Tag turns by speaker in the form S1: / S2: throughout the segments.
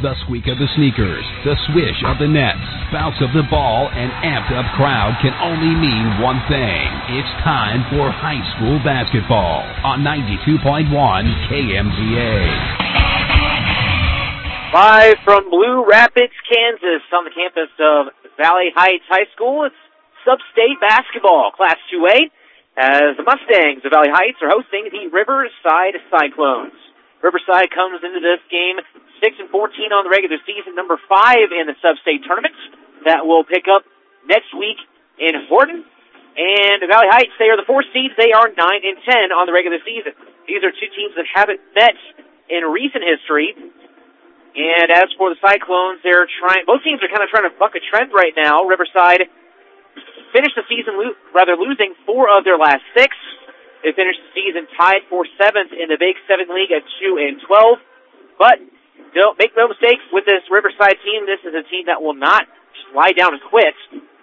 S1: The squeak of the sneakers, the swish of the nets, bounce of the ball, and amped-up crowd can only mean one thing. It's time for high school basketball on 92.1 KMZA.
S2: Live from Blue Rapids, Kansas, on the campus of Valley Heights High School, it's Sub-State Basketball, Class 2A, as the Mustangs of Valley Heights are hosting the Riverside Cyclones. Riverside comes into this game 6-14 on the regular season, number 5 in the Sub-State tournament. That will pick up next week in Horton. And Valley Heights, they are the 4th seeds. They are 9-10 on the regular season. These are two teams that haven't met in recent history. And as for the Cyclones, both teams are kind of trying to buck a trend right now. Riverside finished the season losing 4 of their last 6. They finished the season tied for 7th in the Big 7 League at 2-12. But don't make no mistake with this Riverside team. This is a team that will not just lie down and quit.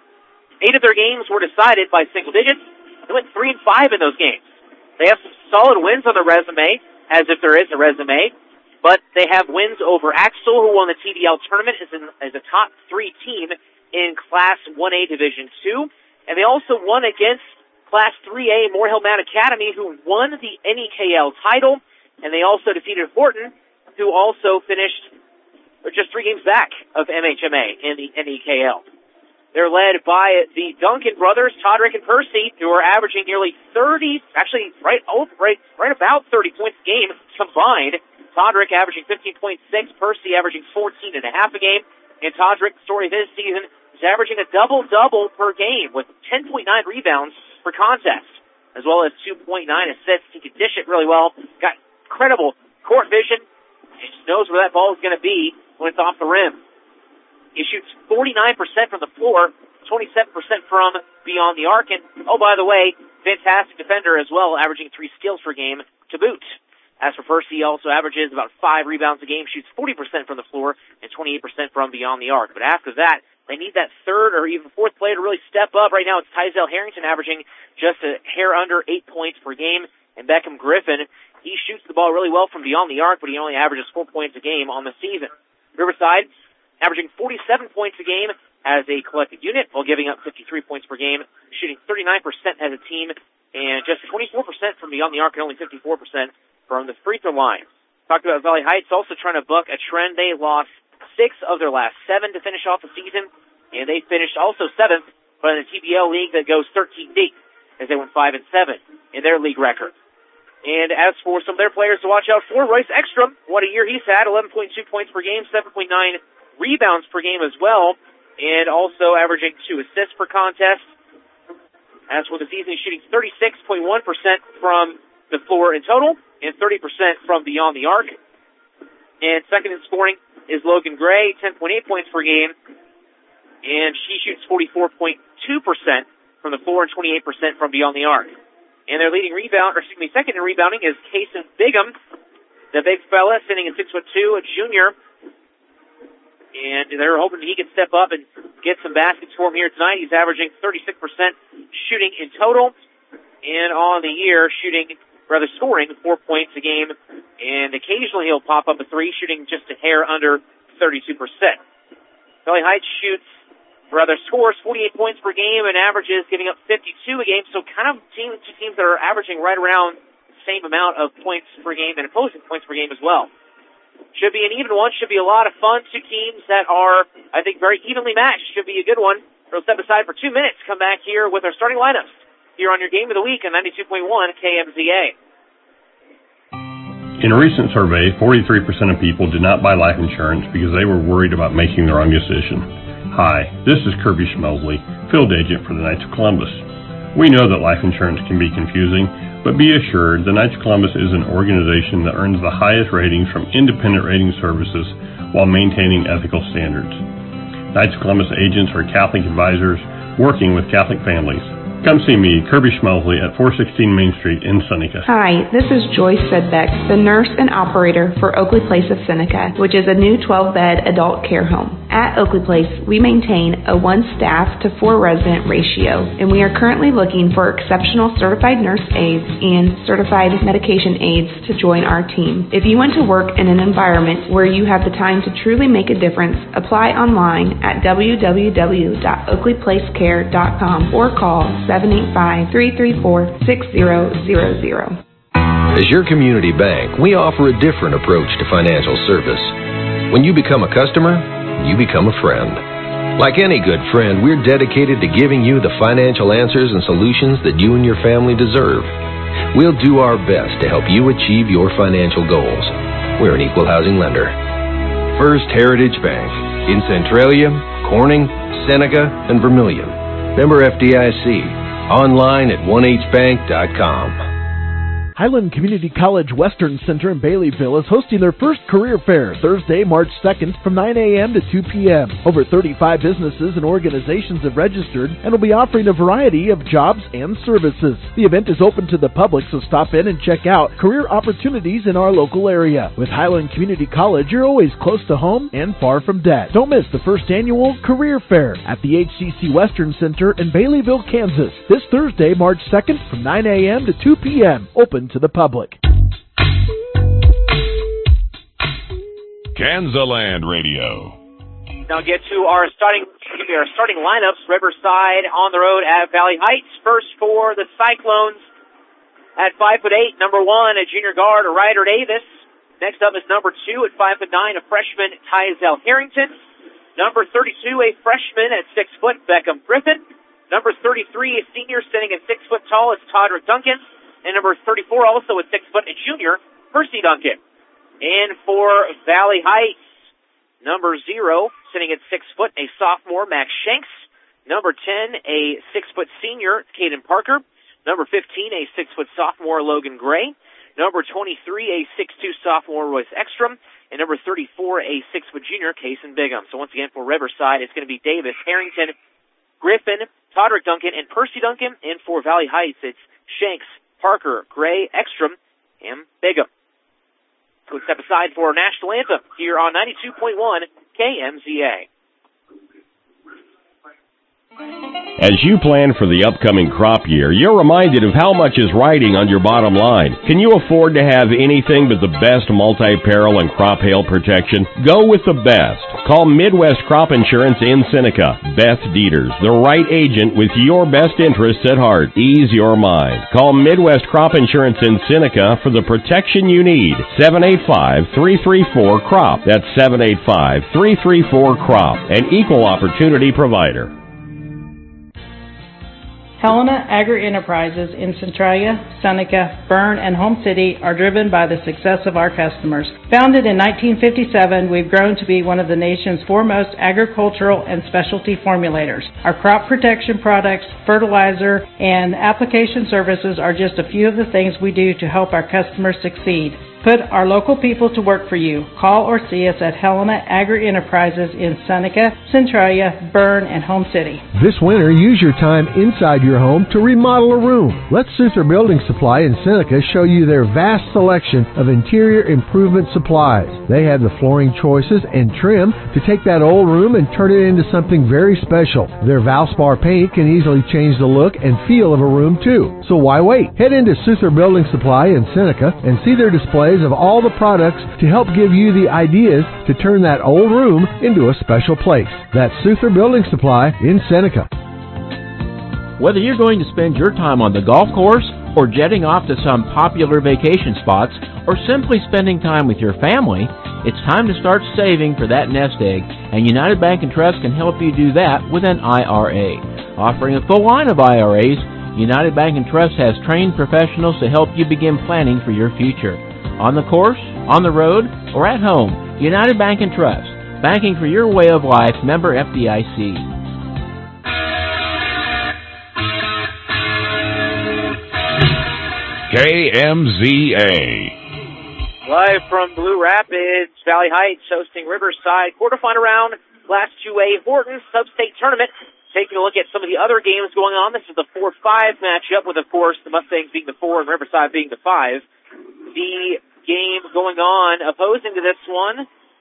S2: 8 of their games were decided by single digits. They went 3-5 in those games. They have some solid wins on their resume, as if there is a resume. But they have wins over Axel, who won the TDL tournament as a top 3 team in Class 1A Division 2. And they also won against Class 3A Morehill Mount Academy, who won the NEKL title, and they also defeated Horton, who also finished just 3 games back of MHMA in the NEKL. They're led by the Duncan brothers, Todrick and Percy, who are averaging nearly 30, actually right about 30 points a game combined. Todrick averaging 15.6, Percy averaging 14.5 a game, and Todrick's story this season is averaging a double-double per game with 10.9 rebounds for contest, as well as 2.9 assists. He can dish it really well. Got incredible court vision. He just knows where that ball is going to be when it's off the rim. He shoots 49% from the floor, 27% from beyond the arc, and, oh, by the way, fantastic defender as well, averaging 3 steals per game to boot. As for Percy, he also averages about 5 rebounds a game, shoots 40% from the floor, and 28% from beyond the arc. But after that, they need that 3rd or even 4th player to really step up. Right now, it's Tyzel Harrington averaging just a hair under 8 points per game, and Beckham Griffin, he shoots the ball really well from beyond the arc, but he only averages 4 points a game on the season. Riverside averaging 47 points a game as a collective unit, while giving up 53 points per game, shooting 39% as a team, and just 24% from beyond the arc, and only 54% from the free throw line. Talked about Valley Heights also trying to buck a trend. They lost 6 of their last 7 to finish off the season, and they finished also 7th, but in the TBL league that goes 13 deep, as they went 5-7 in their league record. And as for some of their players to watch out for, Royce Ekstrom, what a year he's had, 11.2 points per game, 7.9 rebounds per game as well, and also averaging 2 assists per contest. As for the season, he's shooting 36.1% from the floor in total, and 30% from beyond the arc. And second in scoring is Logan Gray, 10.8 points per game, and she shoots 44.2% from the floor and 28% from beyond the arc. And their second in rebounding is Kason Bigham, the big fella, sitting at 6'2", a junior. And they're hoping he can step up and get some baskets for him here tonight. He's averaging 36% shooting in total, and on the year scoring 4 points a game, and occasionally he'll pop up a 3, shooting just a hair under 32%. Valley Heights scores 48 points per game and averages giving up 52 a game, so kind of two teams that are averaging right around the same amount of points per game and opposing points per game as well. Should be an even one, should be a lot of fun. 2 teams that are, I think, very evenly matched. Should be a good one. We'll step aside for 2 minutes, come back here with our starting lineups here on your Game of the Week on 92.1 KMZA.
S3: In a recent survey, 43% of people did not buy life insurance because they were worried about making the wrong decision. Hi, this is Kirby Schmosley, field agent for the Knights of Columbus. We know that life insurance can be confusing, but be assured the Knights of Columbus is an organization that earns the highest ratings from independent rating services while maintaining ethical standards. Knights of Columbus agents are Catholic advisors working with Catholic families. Come see me, Kirby Schmosley, at 416 Main Street in Seneca.
S4: Hi, this is Joyce Sedbeck, the nurse and operator for Oakley Place of Seneca, which is a new 12-bed adult care home. At Oakley Place, we maintain a 1 staff to 4 resident ratio, and we are currently looking for exceptional certified nurse aides and certified medication aides to join our team. If you want to work in an environment where you have the time to truly make a difference, apply online at www.oakleyplacecare.com or call 785-334-6000.
S5: As your community bank, we offer a different approach to financial service. When you become a customer, you become a friend. Like any good friend, we're dedicated to giving you the financial answers and solutions that you and your family deserve. We'll do our best to help you achieve your financial goals. We're an equal housing lender. First Heritage Bank in Centralia, Corning, Seneca, and Vermilion. Member FDIC. Online at 1hbank.com.
S6: Highland Community College Western Center in Baileyville is hosting their first career fair Thursday, March 2nd from 9 a.m. to 2 p.m. Over 35 businesses and organizations have registered and will be offering a variety of jobs and services. The event is open to the public, so stop in and check out career opportunities in our local area. With Highland Community College, you're always close to home and far from debt. Don't miss the first annual career fair at the HCC Western Center in Baileyville, Kansas. This Thursday, March 2nd from 9 a.m. to 2 p.m. Open to the public.
S7: Kansaland Radio.
S2: Now get to our starting lineups. Riverside on the road at Valley Heights. First for the Cyclones at 5'8", number 1, a junior guard, Ryder Davis. Next up is number 2 at 5'9", a freshman, Tyzel Harrington. Number 32, a freshman at 6 foot, Beckham Griffin. Number 33, a senior sitting at 6 foot tall, is Todrick Duncan. And number 34, also at 6 foot, a junior, Percy Duncan. And for Valley Heights, number 0, sitting at 6 foot, a sophomore, Max Shanks. Number 10, a 6 foot senior, Caden Parker. Number 15, a 6 foot sophomore, Logan Gray. Number 23, a 6'2 sophomore, Royce Ekstrom. And number 34, a 6 foot junior, Kason Bigham. So once again, for Riverside, it's going to be Davis, Harrington, Griffin, Todrick Duncan, and Percy Duncan. And for Valley Heights, it's Shanks, Parker, Gray, Ekstrom, and Bigham. So step aside for our national anthem here on 92.1 KMZA.
S3: As you plan for the upcoming crop year, you're reminded of how much is riding on your bottom line. Can you afford to have anything but the best multi-peril and crop hail protection? Go with the best. Call Midwest Crop Insurance in Seneca. Beth Dieters, the right agent with your best interests at heart. Ease your mind. Call Midwest Crop Insurance in Seneca for the protection you need. 785-334-CROP. That's 785-334-CROP. An equal opportunity provider.
S8: Helena Agri-Enterprises in Centralia, Seneca, Berne, and Home City are driven by the success of our customers. Founded in 1957, we've grown to be one of the nation's foremost agricultural and specialty formulators. Our crop protection products, fertilizer, and application services are just a few of the things we do to help our customers succeed. Put our local people to work for you. Call or see us at Helena Agri-Enterprises in Seneca, Centralia, Berne, and Home City.
S9: This winter, use your time inside your home to remodel a room. Let Souther Building Supply in Seneca show you their vast selection of interior improvement supplies. They have the flooring choices and trim to take that old room and turn it into something very special. Their Valspar paint can easily change the look and feel of a room too. So why wait? Head into Souther Building Supply in Seneca and see their display of all the products to help give you the ideas to turn that old room into a special place. That's Souther Building Supply in Seneca.
S10: Whether you're going to spend your time on the golf course or jetting off to some popular vacation spots or simply spending time with your family, it's time to start saving for that nest egg, and United Bank & Trust can help you do that with an IRA. Offering a full line of IRAs, United Bank & Trust has trained professionals to help you begin planning for your future. On the course, on the road, or at home, United Bank & Trust. Banking for your way of life. Member FDIC.
S7: KMZA.
S2: Live from Blue Rapids, Valley Heights hosting Riverside. Quarterfinal round, Class 2A Horton Sub-State Tournament. Taking a look at some of the other games going on. This is the 4-5 matchup with, of course, the Mustangs being the 4 and Riverside being the 5. The game going on opposing to this one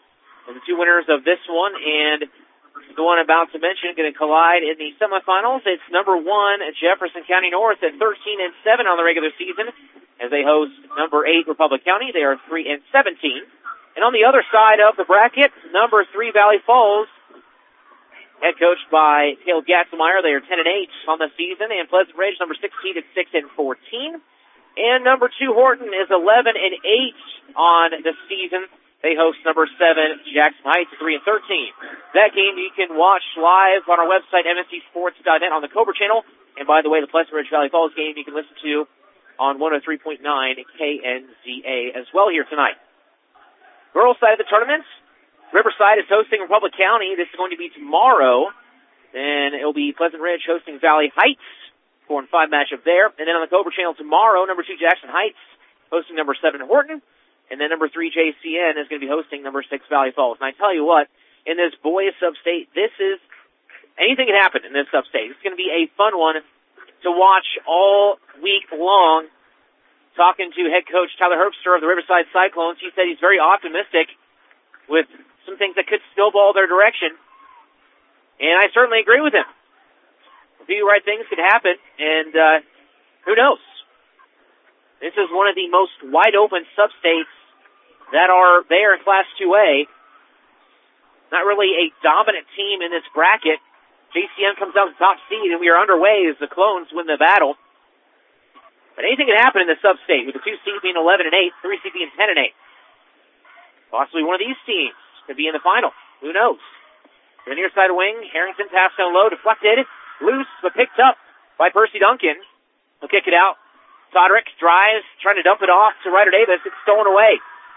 S2: And the two winners of this one and the one I'm about to mention going to collide in the semifinals. It's number 1 Jefferson County North at 13-7 on the regular season as they host number 8 Republic County. They are 3-17. And on the other side of the bracket, number 3 Valley Falls, head coached by Caleb Gatzelmeyer. They are 10-8 on the season, and Pleasant Ridge, number 16 at 6-14. And number 2 Horton is 11-8 on the season. They host number 7 Jackson Heights at 3-13. That game you can watch live on our website, mscsports.net, on the Cobra channel. And by the way, the Pleasant Ridge Valley Falls game you can listen to on 103.9 KNZA as well here tonight. Girls side of the tournament, Riverside is hosting Republic County. This is going to be tomorrow. Then it'll be Pleasant Ridge hosting Valley Heights. 4-5 matchup there. And then on the Cobra channel tomorrow, number 2 Jackson Heights hosting number 7 Horton. And then number 3 JCN is going to be hosting number 6 Valley Falls. And I tell you what, in this boys sub-state, anything can happen in this sub-state. It's going to be a fun one to watch all week long. Talking to head coach Tyler Herbster of the Riverside Cyclones, he said he's very optimistic with some things that could snowball their direction. And I certainly agree with him. A few right things could happen, and who knows? This is one of the most wide-open sub-states that are there in Class 2A. Not really a dominant team in this bracket. JCM comes out the top seed, and we are underway as the Clones win the battle. But anything can happen in the sub-state, with the 2 seed being 11-8, 3 seed being 10-8. Possibly one of these teams could be in the final. Who knows? The near side wing, Harrington passed down low, deflected, loose, but picked up by Percy Duncan. He'll kick it out. Todrick drives, trying to dump it off to Ryder Davis. It's stolen away.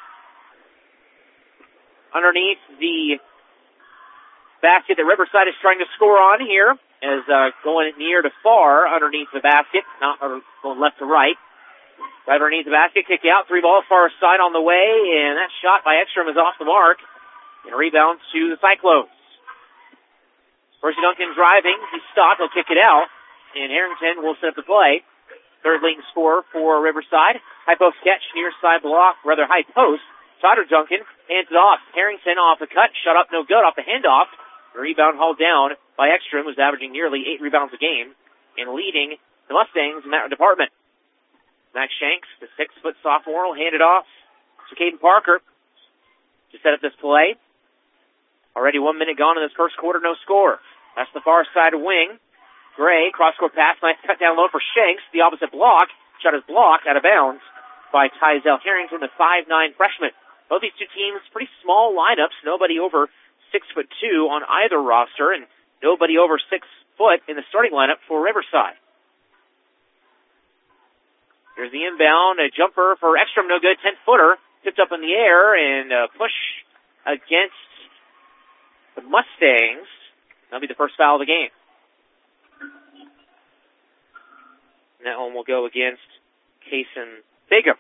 S2: Underneath the basket that Riverside is trying to score on here, as going near to far underneath the basket, not going left to right. Right underneath the basket, kick out, 3 ball far side on the way, and that shot by Ekstrom is off the mark. And a rebound to the Cyclones. Percy Duncan driving, he's stopped, he'll kick it out, and Harrington will set up the play. Third leading scorer for Riverside. High post catch, near side block, rather high post. Todrick Duncan hands it off. Harrington off the cut, shut up, no good, off the handoff. The rebound hauled down by Ekstrom, who's averaging nearly 8 rebounds a game and leading the Mustangs in that department. Max Shanks, the 6-foot sophomore, will hand it off to Caden Parker to set up this play. Already 1 minute gone in this first quarter, no score. That's the far side wing. Gray, cross-court pass, nice cut down low for Shanks. The opposite block, shot is blocked out of bounds by Tyzel Harrington, the 5'9 freshman. Both these two teams, pretty small lineups. Nobody over 6'2" on either roster, and nobody over 6 foot in the starting lineup for Riverside. Here's the inbound, a jumper for Ekstrom, no good, 10-footer, tipped up in the air, and a push against the Mustangs. That'll be the first foul of the game. And that one will go against Kason Bigham.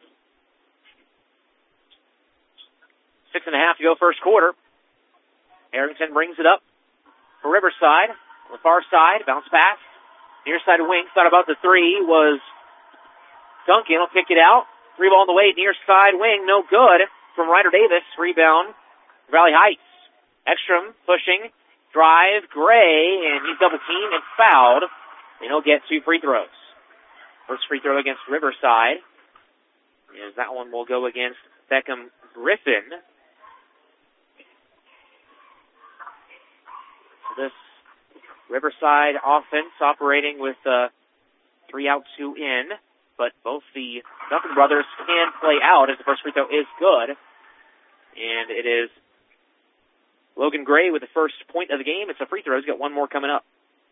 S2: 6.5 to go first quarter. Harrington brings it up for Riverside. On the far side, bounce pass. Near side wing, thought about the 3 was Duncan. Will kick it out. 3 ball on the way, near side wing, no good from Ryder Davis. Rebound, Valley Heights. Ekstrom pushing, drive, Gray, and he's double teamed and fouled. And he'll get 2 free throws. First free throw against Riverside. As that one will go against Beckham Griffin. This Riverside offense operating with 3 out, 2 in, but both the Duncan brothers can play out as the first free throw is good. And it is Logan Gray with the first point of the game. It's a free throw. He's got 1 more coming up.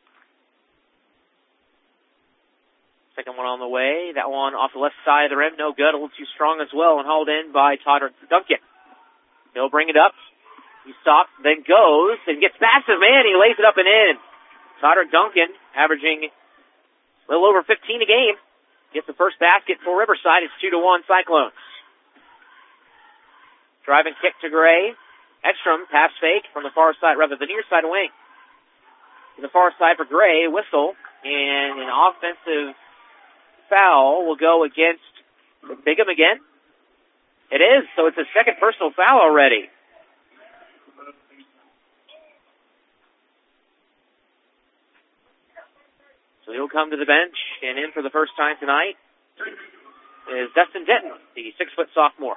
S2: Second one on the way. That one off the left side of the rim. No good. A little too strong as well and hauled in by Todrick Duncan. He'll bring it up. He stops, then goes, and gets past his man. He lays it up and in. Todrick Duncan, averaging a little over 15 a game, gets the first basket for Riverside. It's 2-1 Cyclones. Driving kick to Gray. Ekstrom, pass fake from the far side, rather the near side wing. To the far side for Gray, whistle, and an offensive foul will go against Bigham again. It is, so it's a second personal foul already. So he'll come to the bench, and in for the first time tonight is Dustin Denton, the 6-foot sophomore.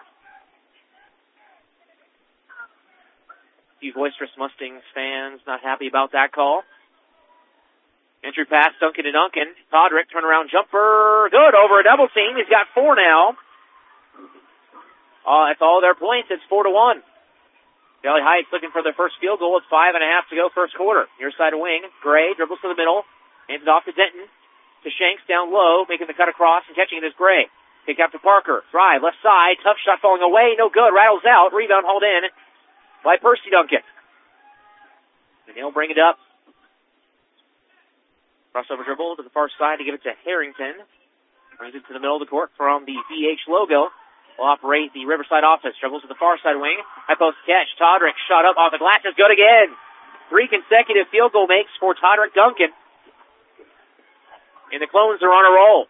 S2: A few boisterous Mustangs fans not happy about that call. Entry pass, Duncan to Duncan. Todrick, turnaround jumper. Good, over a double team. He's got 4 now. That's all their points. It's 4-1. Valley Heights looking for their first field goal. It's 5.5 to go first quarter. Near side of wing. Gray dribbles to the middle. Hands it off to Denton. To Shanks down low. Making the cut across and catching it is Gray. Kick out to Parker. Drive left side. Tough shot falling away. No good. Rattles out. Rebound hauled in by Percy Duncan. And he'll bring it up. Crossover dribble to the far side to give it to Harrington. Brings it to the middle of the court from the VH logo. Will operate the Riverside offense. Dribbles to the far side wing. High post catch. Todrick shot up off the glass. Is good again. 3 consecutive field goal makes for Todrick Duncan. And the Clones are on a roll.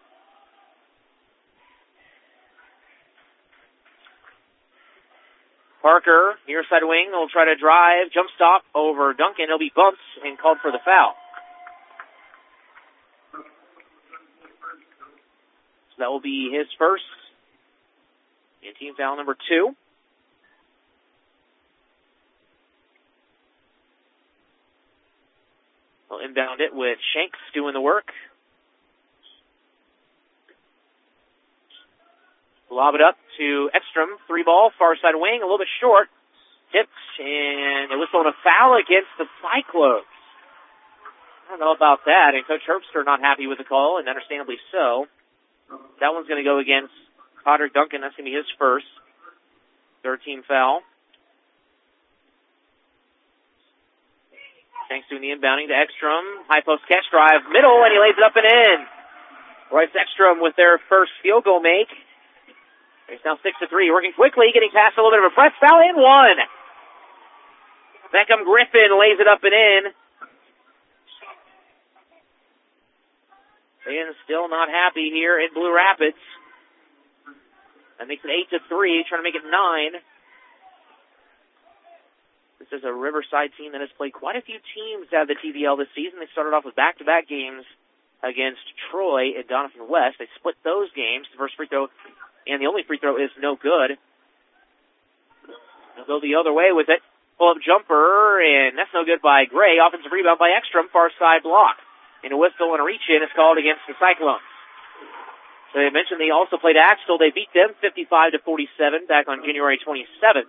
S2: Parker, near side wing, will try to drive. Jump stop over Duncan. He'll be bumped and called for the foul. So that will be his first. And team foul number 2. We'll inbound it with Shanks doing the work. Lob it up to Ekstrom. 3-ball, far side wing, a little bit short. Tipped, and it was on a foul against the Cyclones. I don't know about that, and Coach Herbster not happy with the call, and understandably so. That one's going to go against Todrick Duncan. That's going to be his first. 3rd team foul. Thanks to the inbounding to Ekstrom. High post catch drive. Middle, and he lays it up and in. Royce Ekstrom with their first field goal make. It's now 6-3. Working quickly, getting past a little bit of a press. Foul in 1. Beckham Griffin lays it up and in. And still not happy here in Blue Rapids. That makes it 8-3, trying to make it 9. This is a Riverside team that has played quite a few teams out of the TVL this season. They started off with back-to-back games against Troy and Doniphan West. They split those games. The first free throw and the only free throw is no good. They'll go the other way with it. Pull-up jumper, and that's no good by Gray. Offensive rebound by Ekstrom, far side block. And a whistle and a reach-in is called against the Cyclones. So they mentioned they also played Axtell. They beat them 55-47 back on January 27th.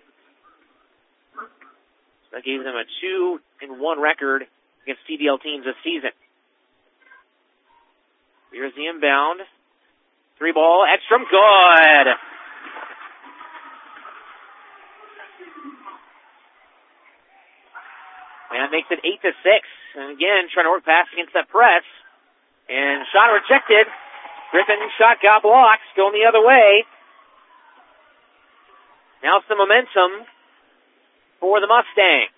S2: So that gave them a 2-1 record against TVL teams this season. Here's the inbound. 3-ball, Ekstrom, good. And that makes it 8-6. And again, trying to work pass against that press. And shot rejected. Griffin's shot got blocked, going the other way. Now some momentum for the Mustangs.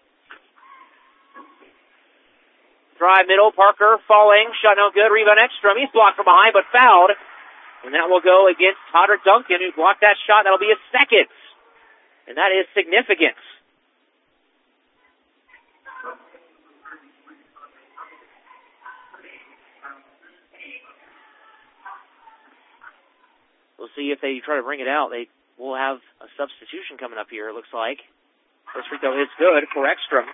S2: Drive middle, Parker falling, shot no good, rebound Ekstrom. He's blocked from behind, but fouled. And that will go against Todrick Duncan, who blocked that shot. That'll be his second. And that is significant. We'll see if they try to bring it out. They will have a substitution coming up here, it looks like. First free throw is good for Ekstrom.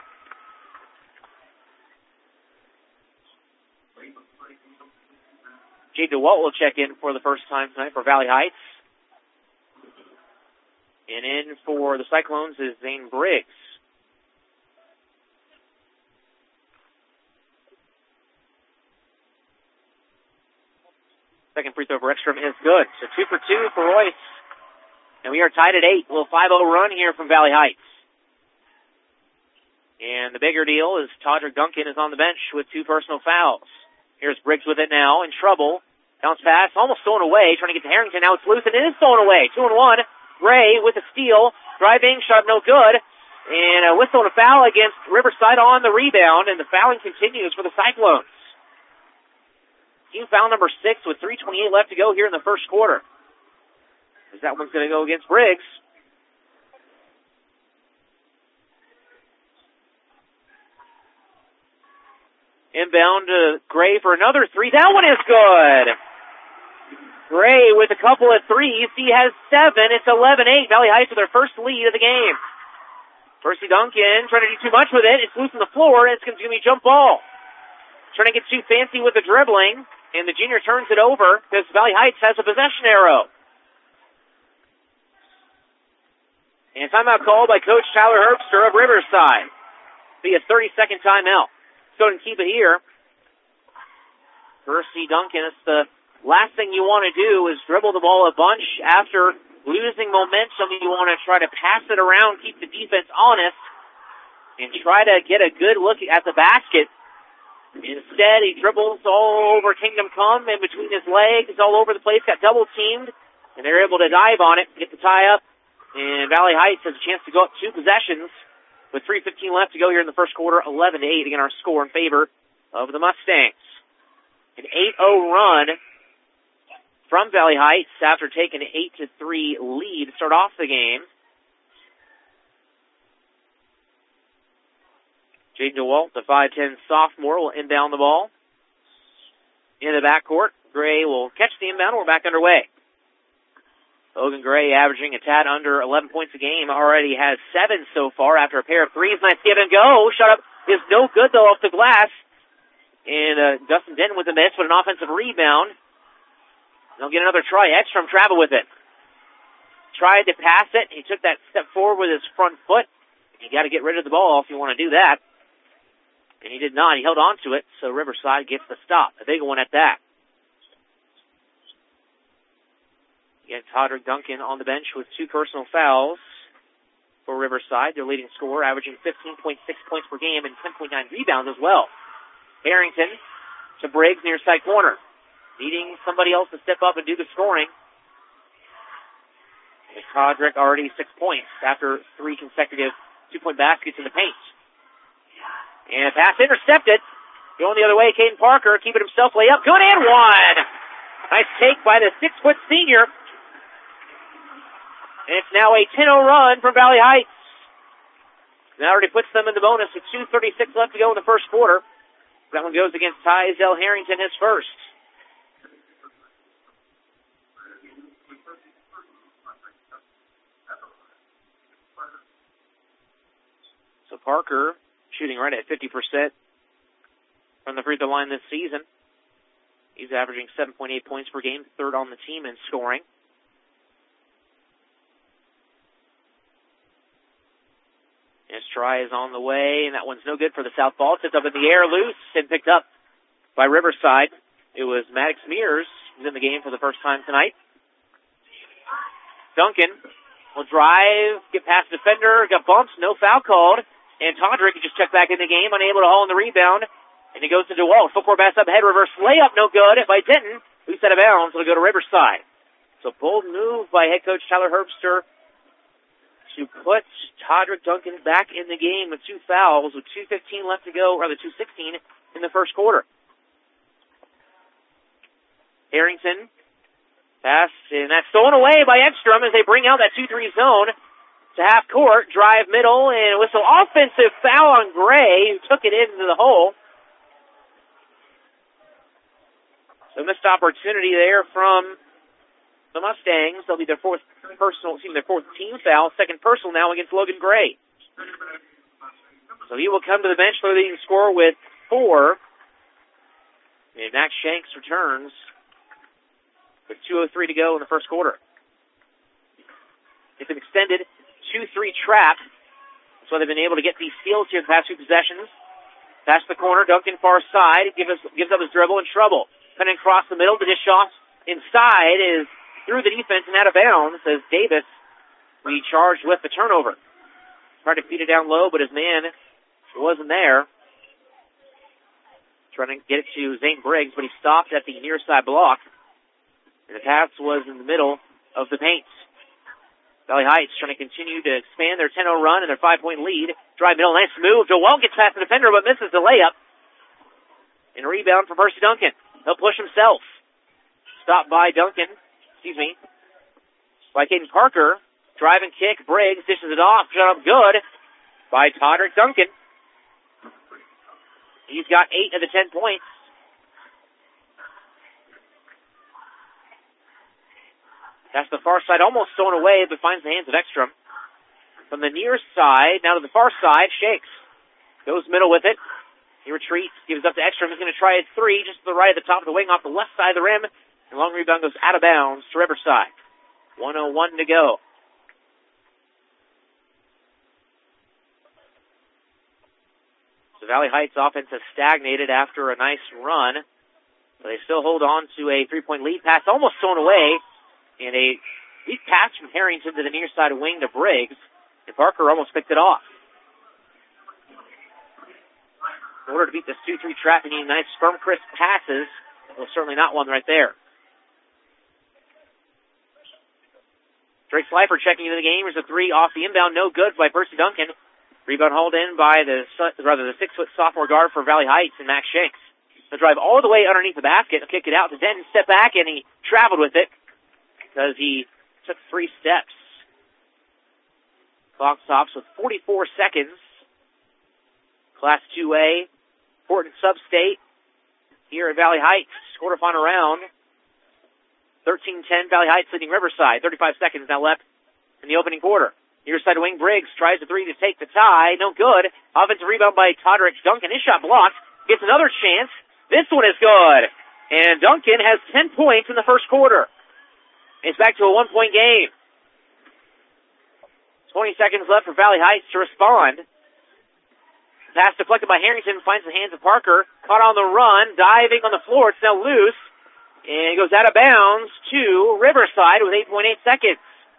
S2: Jade DeWalt will check in for the first time tonight for Valley Heights. And in for the Cyclones is Zane Briggs. Second free throw for Ekstrom is good. So 2 for 2 for Royce. And we are tied at 8. A little 5-0 run here from Valley Heights. And the bigger deal is Todrick Duncan is on the bench with 2 personal fouls. Here's Briggs with it now, in trouble. Bounce pass, almost stolen away, trying to get to Harrington. Now it's loose, and it is stolen away. 2-1. Gray with a steal. Driving, shot no good. And a whistle and a foul against Riverside on the rebound, and the fouling continues for the Cyclones. Team foul number 6 with 3:28 left to go here in the first quarter. As that one's going to go against Briggs. Inbound to Gray for another three. That one is good. Gray with a couple of threes. He has 7. It's 11-8. Valley Heights with their first lead of the game. Percy Duncan trying to do too much with it. It's loose on the floor, and it's going to be a jump ball. Trying to get too fancy with the dribbling, and the junior turns it over because Valley Heights has a possession arrow. And timeout called by Coach Tyler Herbster of Riverside. Be a 30-second timeout. So to keep it here. Percy Duncan, it's the last thing you want to do is dribble the ball a bunch after losing momentum. You want to try to pass it around, keep the defense honest, and try to get a good look at the basket. Instead, he dribbles all over Kingdom Come in between his legs, all over the place, got double-teamed, and they're able to dive on it, get the tie-up, and Valley Heights has a chance to go up 2 possessions with 3:15 left to go here in the first quarter, 11-8 again, our score in favor of the Mustangs. An 8-0 run from Valley Heights after taking an 8-3 lead to start off the game. Jaden DeWalt, the 5'10 sophomore, will inbound the ball in the backcourt. Gray will catch the inbound. We're back underway. Logan Gray averaging a tad under 11 points a game. Already has 7 so far after a pair of threes. Nice give and go. Shot up is no good, though, off the glass. And Dustin Denton with a miss, but an offensive rebound. They'll get another try. Ekstrom travel with it. Tried to pass it. He took that step forward with his front foot. You got to get rid of the ball if you want to do that. And he did not. He held on to it, so Riverside gets the stop. A big one at that. You got Todrick Duncan on the bench with 2 personal fouls for Riverside. Their leading scorer, averaging 15.6 points per game and 10.9 rebounds as well. Harrington to Briggs near side corner. Needing somebody else to step up and do the scoring. And Todrick already 6 points after 3 consecutive 2-point baskets in the paint. And a pass intercepted. Going the other way, Caden Parker keeping himself lay up. Good and one. Nice take by the 6-foot senior. And it's now a 10-0 run from Valley Heights. That already puts them in the bonus with 2:36 left to go in the first quarter. That one goes against Tyzel Harrington, his first. So Parker shooting right at 50% from the free throw line this season. He's averaging 7.8 points per game, 3rd on the team in scoring. His try is on the way, and that one's no good for the South ball. Tipped up in the air, loose, and picked up by Riverside. It was Maddox Mears who's in the game for the first time tonight. Duncan will drive, get past the defender, got bumped, no foul called. And Todrick just checked back in the game, unable to haul in the rebound. And he goes to DeWalt. Full court pass up, head reverse layup, no good by Denton. Loose out of bounds, it'll go to Riverside. So bold move by head coach Tyler Herbster to put Todrick Duncan back in the game with 2 fouls with 2:15 left to go, or the 2:16 in the first quarter. Harrington pass, and that's stolen away by Ekstrom as they bring out that 2-3 zone to half court, drive middle, and whistle offensive foul on Gray, who took it into the hole. So missed opportunity there from the Mustangs. They'll be their 4th team foul, 2nd personal now against Logan Gray. So he will come to the bench for the leading scorer with 4. And Max Shanks returns with 2:03 to go in the first quarter. It's an extended 2-3 trap. That's why they've been able to get these steals here in the past 2 possessions. Pass the corner, Duncan far side, gives up his dribble and trouble. Cutting across the middle, the dish off inside is through the defense and out of bounds as Davis recharged with the turnover. Tried to feed it down low, but his man wasn't there. Trying to get it to Zane Briggs, but he stopped at the near side block. And the pass was in the middle of the paint. Valley Heights trying to continue to expand their 10-0 run and their 5-point lead. Drive middle, nice move. DeWalt gets past the defender, but misses the layup. And a rebound for Percy Duncan. He'll push himself. Stopped by Duncan. By Caden Parker. Drive and kick. Briggs dishes it off. Shot up good by Todrick Duncan. He's got 8 of the 10 points. That's the far side, almost thrown away, but finds the hands of Ekstrom. From the near side, now to the far side, Shakes. Goes middle with it. He retreats, gives up to Ekstrom. He's going to try a 3 just to the right at the top of the wing off the left side of the rim. And long rebound goes out of bounds to Riverside. 1:01 to go. So Valley Heights offense has stagnated after a nice run. But they still hold on to a 3-point lead. Pass almost thrown away. And a weak pass from Harrington to the near side wing to Briggs. And Parker almost picked it off. In order to beat this 2-3 trap, you need nice, firm, crisp passes. Well, certainly not one right there. Drake Slifer checking into the game. There's a 3 off the inbound. No good by Percy Duncan. Rebound hauled in by the 6-foot sophomore guard for Valley Heights and Max Shanks. He'll drive all the way underneath the basket. He'll kick it out to Denton, step back, and he traveled with it because he took 3 steps. Clock stops with 44 seconds. Class 2A, Portland Sub-State here at Valley Heights. Quarterfinal round. 13-10, Valley Heights leading Riverside. 35 seconds now left in the opening quarter. Near side wing, Briggs tries the 3 to take the tie. No good. Offensive rebound by Todrick Duncan. His shot blocked. Gets another chance. This one is good. And Duncan has 10 points in the first quarter. It's back to a 1-point game. 20 seconds left for Valley Heights to respond. Pass deflected by Harrington, finds the hands of Parker. Caught on the run, diving on the floor. It's now loose. And it goes out of bounds to Riverside with 8.8 seconds.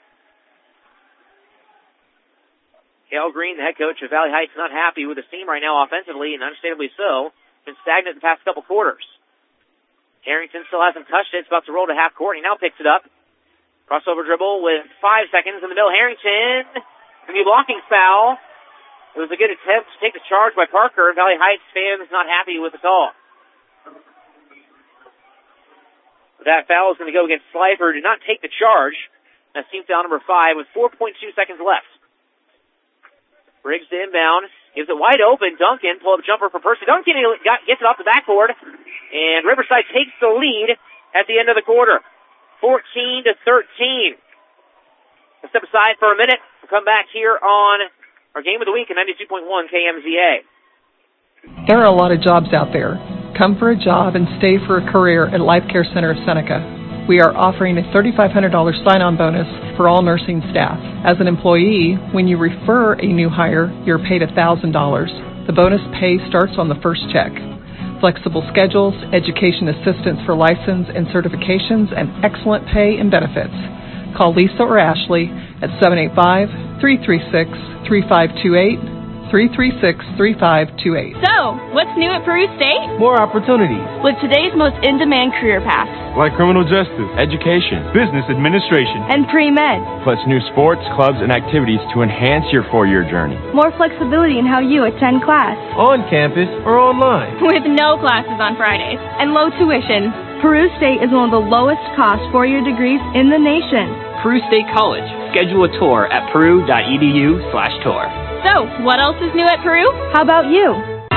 S2: Cale Green, the head coach of Valley Heights, not happy with his team right now offensively, and understandably so. Been stagnant the past couple quarters. Harrington still hasn't touched it. It's about to roll to half court. He now picks it up. Crossover dribble with 5 seconds in the middle. Harrington, the blocking foul. It was a good attempt to take the charge by Parker. Valley Heights fans not happy with the call. That foul is going to go against Slifer. Did not take the charge. That's team foul number 5 with 4.2 seconds left. Briggs to inbound. Gives it wide open. Duncan, pull-up jumper for Percy. Duncan gets it off the backboard. And Riverside takes the lead at the end of the quarter. 14-13. Let's step aside for a minute. We'll come back here on our game of the week at 92.1 KMZA.
S11: There are a lot of jobs out there. Come for a job and stay for a career at Life Care Center of Seneca. We are offering a $3,500 sign-on bonus for all nursing staff. As an employee, when you refer a new hire, you're paid $1,000. The bonus pay starts on the first check. Flexible schedules, education assistance for license and certifications, and excellent pay and benefits. Call Lisa or Ashley at 785-336-3528, 336-3528.
S12: So, what's new at Peru State?
S13: More opportunities.
S12: With today's most in-demand career paths.
S13: Like criminal justice, education, business administration,
S12: and pre-med.
S13: Plus new sports, clubs, and activities to enhance your 4-year journey.
S12: More flexibility in how you attend class.
S13: On campus or online.
S12: With no classes on Fridays. And low tuition. Peru State is one of the lowest cost 4-year degrees in the nation.
S14: Peru State College. Schedule a tour at peru.edu/tour.
S12: So, what else is new at Peru? How about you?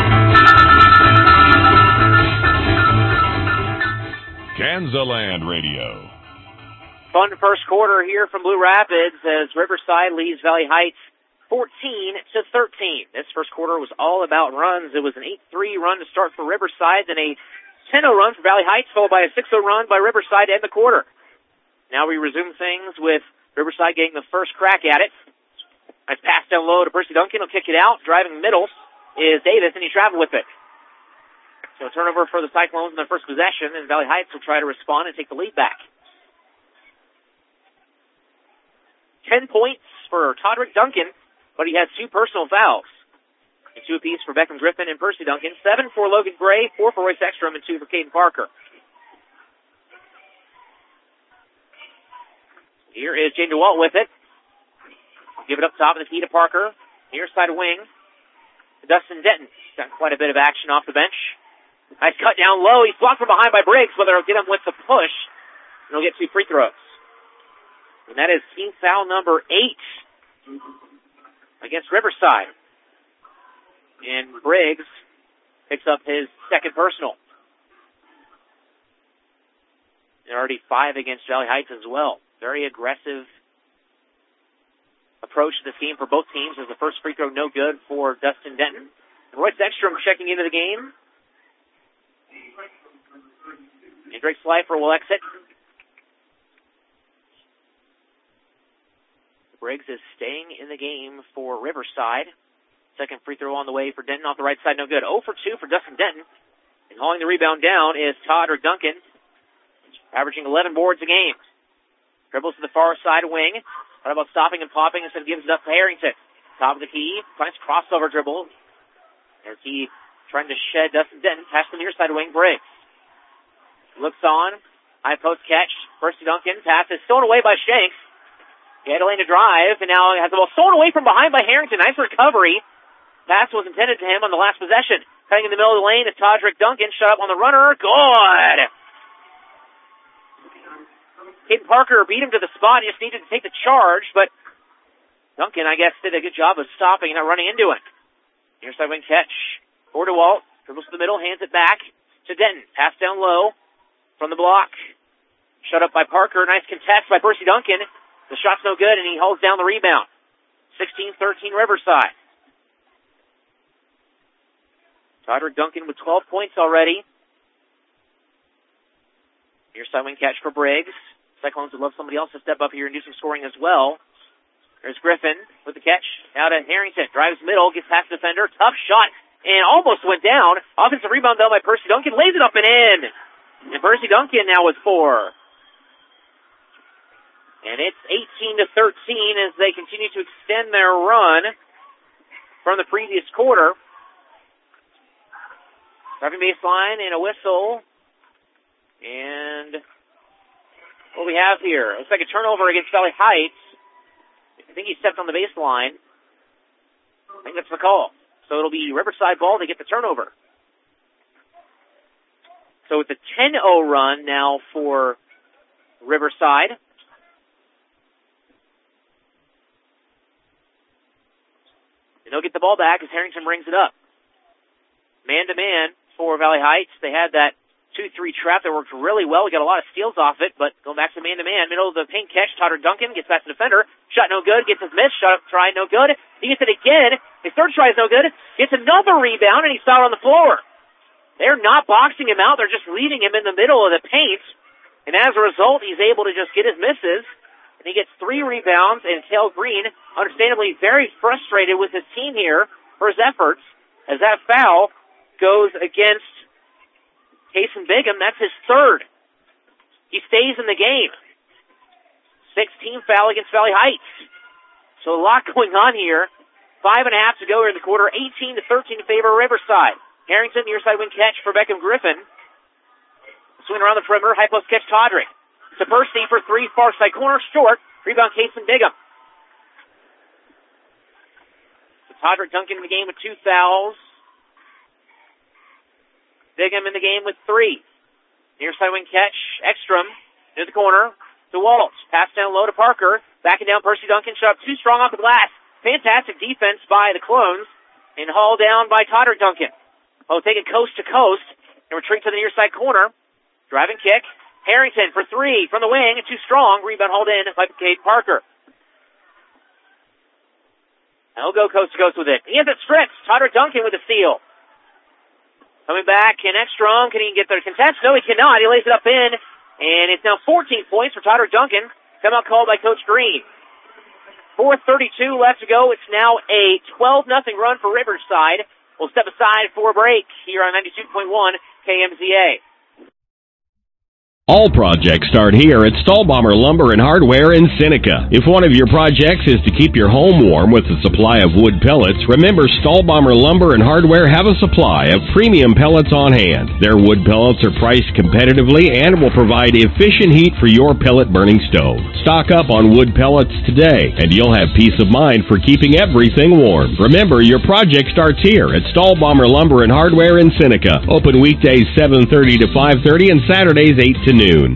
S7: Kansaland Radio.
S2: Fun first quarter here from Blue Rapids as Riverside leads Valley Heights 14-13. This first quarter was all about runs. It was an 8-3 run to start for Riverside, then a 10-0 run for Valley Heights, followed by a 6-0 run by Riverside to end the quarter. Now we resume things with Riverside getting the first crack at it. Nice pass down low to Percy Duncan. He'll kick it out. Driving middle is Davis, and he traveled with it. So a turnover for the Cyclones in their first possession, and Valley Heights will try to respond and take the lead back. 10 points for Todrick Duncan, but he has 2 personal fouls. And 2 apiece for Beckham Griffin and Percy Duncan. 7 for Logan Gray, 4 for Royce Ekstrom, and 2 for Caden Parker. Here is Jane DeWalt with it. Give it up top of the key to Parker. Near side wing. Dustin Denton. Got quite a bit of action off the bench. Nice cut down low. He's blocked from behind by Briggs, but they'll get him with the push. And he'll get 2 free throws. And that is team foul number 8 against Riverside. And Briggs picks up his second personal. They're already 5 against Valley Heights as well. Very aggressive approach to this game for both teams, as the first free throw no good for Dustin Denton. And Royce Ekstrom checking into the game. And Drake Slifer will exit. Briggs is staying in the game for Riverside. Second free throw on the way for Denton off the right side, no good. 0 for 2 for Dustin Denton. And hauling the rebound down is Todd Duncan, averaging 11 boards a game. Dribbles to the far side wing. What about stopping and popping instead of gives it up to Harrington? Top of the key. Nice crossover dribble. As he trying to shed Dustin Denton. Pass to the near side wing. Briggs looks on. High post catch. Percy Duncan. Pass is stolen away by Shanks. He had a lane to drive, and now has the ball stolen away from behind by Harrington. Nice recovery. Pass was intended to him on the last possession. Cutting in the middle of the lane is Todrick Duncan. Shut up on the runner. Good. Caden Parker beat him to the spot. He just needed to take the charge, but Duncan, I guess, did a good job of stopping and not running into it. Near side wing catch. For DeWalt. Dribbles to the middle, hands it back to Denton. Pass down low from the block. Shut up by Parker. Nice contest by Percy Duncan. The shot's no good, and he holds down the rebound. 16-13 Riverside. Todrick Duncan with 12 points already. Near side wing catch for Briggs. Cyclones would love somebody else to step up here and do some scoring as well. There's Griffin with the catch. Out to Harrington. Drives middle, gets past the defender. Tough shot, and almost went down. Offensive rebound though by Percy Duncan. Lays it up and in. And Percy Duncan now with 4. And it's 18-13 as they continue to extend their run from the previous quarter. Driving baseline and a whistle. And what we have here, looks like a turnover against Valley Heights. I think he stepped on the baseline. I think that's the call. So it'll be Riverside ball to get the turnover. So it's a 10-0 run now for Riverside. And they'll get the ball back as Harrington brings it up. Man-to-man for Valley Heights. They had that 2-3 trap that worked really well. We got a lot of steals off it, but going back to man-to-man. Middle of the paint catch, Todrick Duncan gets past the defender. Shot no good, gets his miss. Shot up, try no good. He gets it again. His third try is no good. Gets another rebound, and he's fouled on the floor. They're not boxing him out. They're just leaving him in the middle of the paint. And as a result, he's able to just get his misses. And he gets 3 rebounds, and Cale Green, understandably very frustrated with his team here for his efforts, as that foul goes against Kason Bigham. That's his 3rd. He stays in the game. 16 foul against Valley Heights. So a lot going on here. 5.5 to go here in the quarter. 18-13 in favor of Riverside. Harrington, near side wing catch for Beckham Griffin. Swing around the perimeter. High post catch Todrick. To Percy for 3, far side corner, short. Rebound Kason Bigham. So Todrick Duncan in the game with 2 fouls. Bigham in the game with 3. Near side wing catch. Ekstrom near the corner to Waltz. Pass down low to Parker. Backing down Percy Duncan. Shot up too strong off the glass. Fantastic defense by the Clones. And hauled down by Todrick Duncan. Oh, take it coast to coast. And retreat to the near side corner. Driving kick. Harrington for 3 from the wing. Too strong. Rebound hauled in by Cade Parker. And he'll go coast to coast with it. He has it stripped. Todrick Duncan with a steal. Coming back, and Ekstrom, can he get the contest? No, he cannot. He lays it up in, and it's now 14 points for Todrick Duncan. Timeout called by Coach Green. 4:32 left to go. It's now a 12-0 run for Riverside. We'll step aside for a break here on 92.1 KMZA.
S15: All projects start here at Stahlbomber Lumber and Hardware in Seneca. If one of your projects is to keep your home warm with a supply of wood pellets, remember Stahlbomber Lumber and Hardware have a supply of premium pellets on hand. Their wood pellets are priced competitively and will provide efficient heat for your pellet burning stove. Stock up on wood pellets today, and you'll have peace of mind for keeping everything warm. Remember, your project starts here at Stahlbomber Lumber and Hardware in Seneca. Open weekdays 7:30 to 5:30 and Saturdays 8 to noon.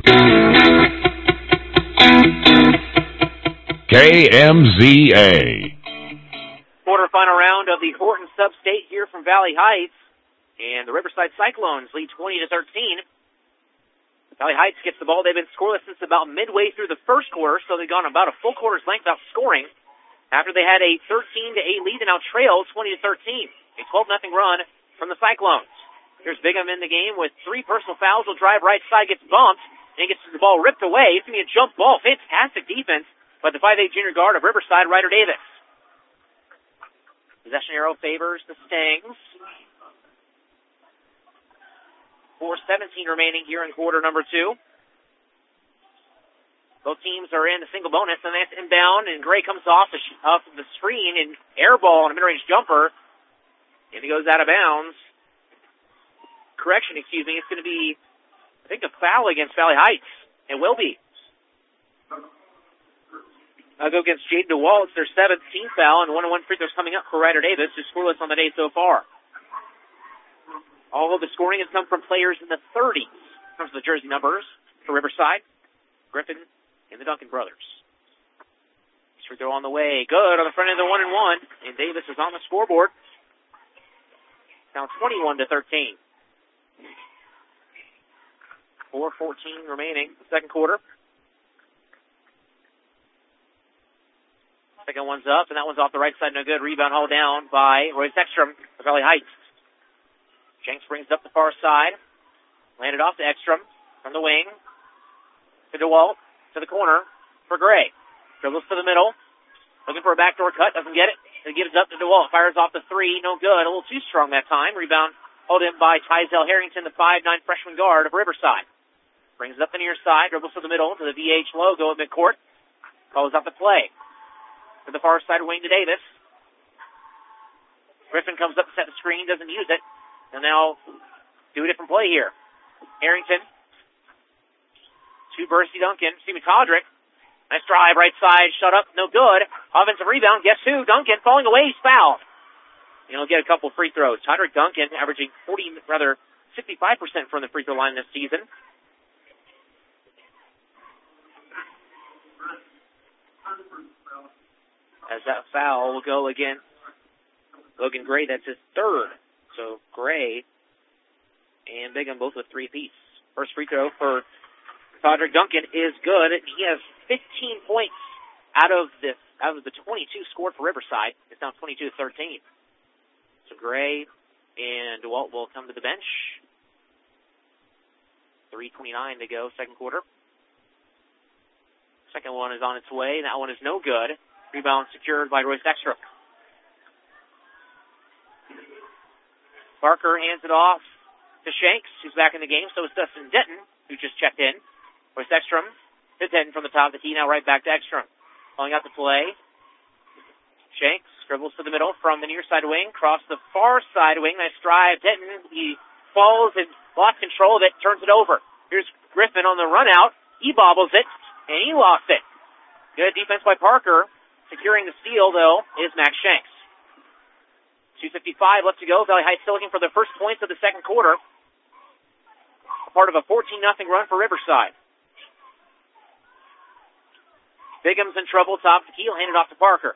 S7: KMZA.
S2: Quarterfinal round of the Horton Sub-State here from Valley Heights. And the Riverside Cyclones lead 20-13. Valley Heights gets the ball. They've been scoreless since about midway through the first quarter, so they've gone about a full quarter's length without scoring after they had a 13-8 lead and now trail 20-13. A 12-0 run from the Cyclones. Here's Bigham in the game with 3 personal fouls. Will drive right side, gets bumped, and gets the ball ripped away. It's going to be a jump ball. Fantastic defense by the 5'8 junior guard of Riverside, Ryder Davis. Possession arrow favors the Stangs. 4:17 remaining here in quarter number 2. Both teams are in the single bonus, and that's inbound, and Gray comes off the screen and air ball on a mid-range jumper, and he goes out of bounds. Correction, excuse me, it's going to be, I think, a foul against Valley Heights. It will be. I'll go against Jaden DeWalt. It's their 17th foul, and 1-on-1 free throws coming up for Ryder Davis, who's scoreless on the day so far. All of the scoring has come from players in the 30s. In terms of the jersey numbers for Riverside, Griffin, and the Duncan brothers. Free throw on the way. Good on the front end of the 1-and-1. And Davis is on the scoreboard. Now 21-13. 4:14 remaining. Second quarter. Second one's up, and that one's off the right side. No good. Rebound hauled down by Royce Ekstrom of Valley Heights. Jenks brings it up the far side. Landed off to Ekstrom from the wing. To DeWalt. To the corner for Gray. Dribbles to the middle. Looking for a backdoor cut. Doesn't get it. He gives it up to DeWalt. Fires off the 3. No good. A little too strong that time. Rebound hauled in by Tyzel Harrington, the 5'9 freshman guard of Riverside. Brings it up the near side. Dribbles to the middle to the VH logo at midcourt. Calls out the play. To the far side wing to Davis. Griffin comes up to set the screen. Doesn't use it. And now do a different play here. Harrington. To Bercy Duncan. Stephen Todrick. Nice drive. Right side. Shut up. No good. Offensive rebound. Guess who? Duncan falling away. He's fouled. And he'll get a couple free throws. Todrick Duncan averaging 65% from the free throw line this season. As that foul will go against Logan Gray. That's his 3rd. So Gray and Bigham both with 3 apiece. First free throw for Todrick Duncan is good. He has 15 points out of the 22 scored for Riverside. It's now 22-13. So Gray and DeWalt will come to the bench. 3:29 to go, second quarter. Second one is on its way. That one is no good. Rebound secured by Royce Ekstrom. Barker hands it off to Shanks, who's back in the game. So is Dustin Denton, who just checked in. Royce Ekstrom to Denton from the top of the key. Now right back to Ekstrom. Calling out the play. Shanks dribbles to the middle from the near side wing. Cross the far side wing. Nice drive. Denton, he falls and lost control of it. Turns it over. Here's Griffin on the run out. He bobbles it, and he lost it. Good defense by Parker. Securing the steal, though, is Max Shanks. 2:55 left to go. Valley Heights still looking for their first points of the second quarter. Part of a 14-0 run for Riverside. Bigham's in trouble. Top of the key. He'll hand it off to Parker.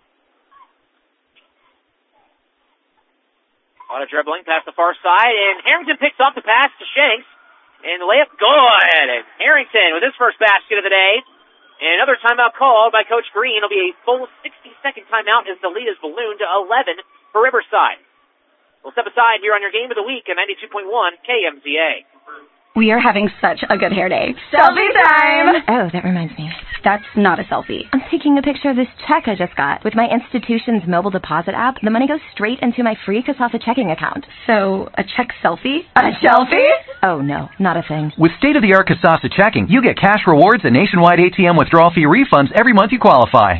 S2: A lot of dribbling past the far side, and Harrington picks off the pass to Shanks. And the layup good. And Harrington with his first basket of the day. And another timeout called by Coach Green. It'll be a full 60-second timeout as the lead is ballooned to 11 for Riverside. We'll step aside here on your game of the week at 92.1 KMZA.
S16: We are having such a good hair day.
S12: Selfie time!
S16: Oh, that reminds me. That's not a selfie. I'm taking a picture of this check I just got. With my institution's mobile deposit app, the money goes straight into my free Kasasa checking account. So, a check selfie?
S12: A selfie?
S16: Oh, no, not a thing.
S17: With state-of-the-art Kasasa checking, you get cash rewards and nationwide ATM withdrawal fee refunds every month you qualify.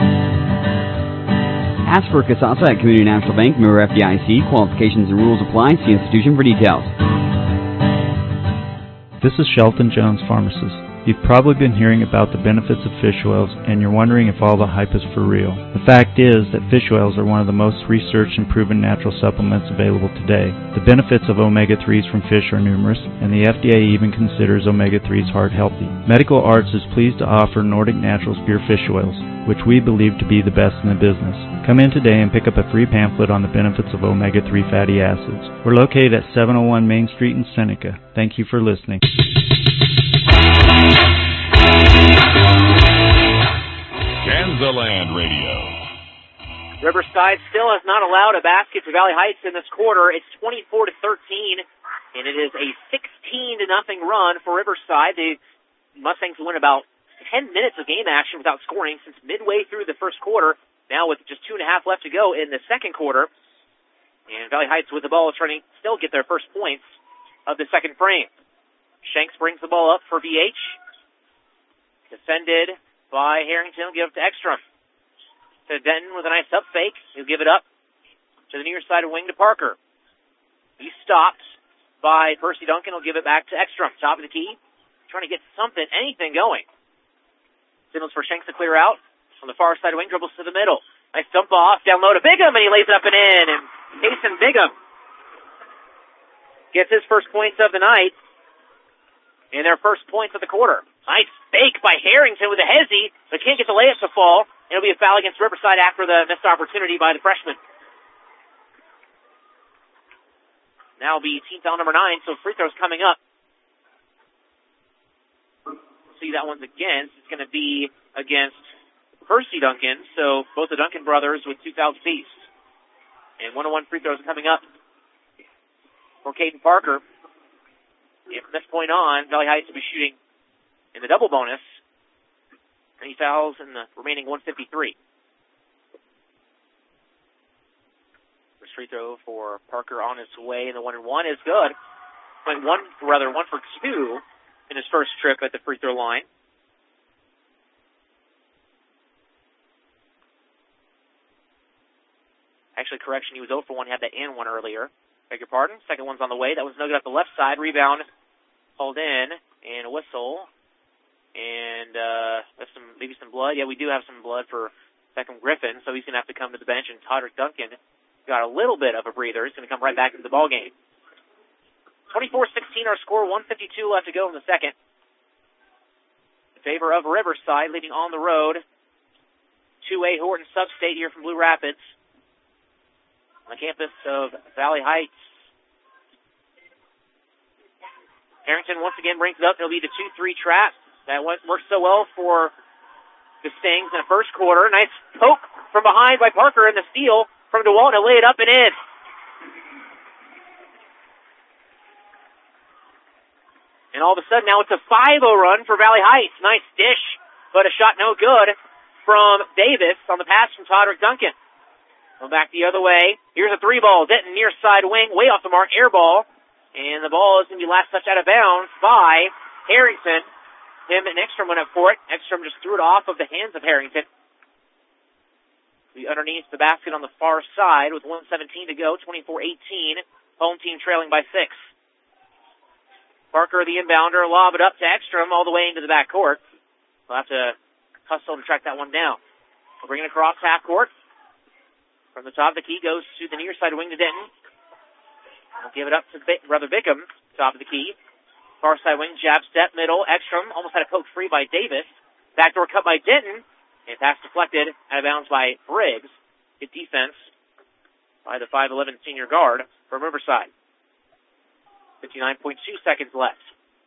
S18: Ask for Kasasa at Community National Bank, member FDIC. Qualifications and rules apply. See institution for details.
S19: This is Shelton Jones, pharmacist. You've probably been hearing about the benefits of fish oils, and you're wondering if all the hype is for real. The fact is that fish oils are one of the most researched and proven natural supplements available today. The benefits of omega-3s from fish are numerous, and the FDA even considers omega-3s heart healthy. Medical Arts is pleased to offer Nordic Naturals Pure Fish Oils, which we believe to be the best in the business. Come in today and pick up a free pamphlet on the benefits of omega-3 fatty acids. We're located at 701 Main Street in Seneca. Thank you for listening.
S7: Kansaland Radio.
S2: Riverside still has not allowed a basket to Valley Heights in this quarter. It's 24-13, and it is a 16-0 run for Riverside. The Mustangs win about 10 minutes of game action without scoring since midway through the first quarter. Now with just 2.5 left to go in the second quarter. And Valley Heights with the ball is trying to still get their first points of the second frame. Shanks brings the ball up for VH. Defended by Harrington. He'll give it to Ekstrom. To Denton with a nice up fake. He'll give it up to the near side of wing to Parker. He's stopped by Percy Duncan. He'll give it back to Ekstrom. Top of the key. Trying to get something, anything going. Signals for Shanks to clear out. On the far side of wing, dribbles to the middle. Nice dump off, down low to Bigham, and he lays it up and in. And Jason Bigham gets his first points of the night and their first points of the quarter. Nice fake by Harrington with a hezzy, but can't get the layup to fall. It'll be a foul against Riverside after the missed opportunity by the freshman. Now will be team foul number 9, so free throws coming up. See that one's against. It's going to be against Percy Duncan, so both the Duncan brothers with 2 fouls apiece. And 1-on-1 free throws coming up for Caden Parker. And from this point on, Valley Heights will be shooting in the double bonus. And he fouls in the remaining 153. First free throw for Parker on his way, and the 1-and-1 is good. Went 1 for 2 in his first trip at the free throw line. Actually, correction, he was 0 for 1, had that and 1 earlier. Beg your pardon. Second one's on the way. That was no good at the left side. Rebound hauled in, and a whistle. And maybe some blood. Yeah, we do have some blood for Beckham Griffin, so he's going to have to come to the bench. And Todrick Duncan got a little bit of a breather. He's going to come right back into the ball game. 24-16 our score, 1:52 left to go in the second. In favor of Riverside, leading on the road. 2A Horton Substate here from Blue Rapids. On the campus of Valley Heights. Harrington once again brings it up. It'll be the 2-3 trap. That worked so well for the Stings in the first quarter. Nice poke from behind by Parker in the steal from DeWalt to lay it up and in. And all of a sudden now it's a 5-0 run for Valley Heights. Nice dish, but a shot no good from Davis on the pass from Todrick Duncan. Go back the other way. Here's a 3-ball. Denton near side wing, way off the mark, air ball. And the ball is going to be last touch out of bounds by Harrington. Him and Ekstrom went up for it. Ekstrom just threw it off of the hands of Harrington. Underneath the basket on the far side with 1:17 to go, 24-18. Home team trailing by 6. Parker, the inbounder, lob it up to Ekstrom all the way into the backcourt. We'll have to hustle to track that one down. We'll bring it across half court. From the top of the key goes to the near side wing to Denton. We'll give it up to Brother Bickham, top of the key. Far side wing, jab step, middle. Ekstrom almost had a poke free by Davis. Backdoor cut by Denton. And pass deflected out of bounds by Briggs. Good defense by the 5'11 senior guard from Riverside. 59.2 seconds left.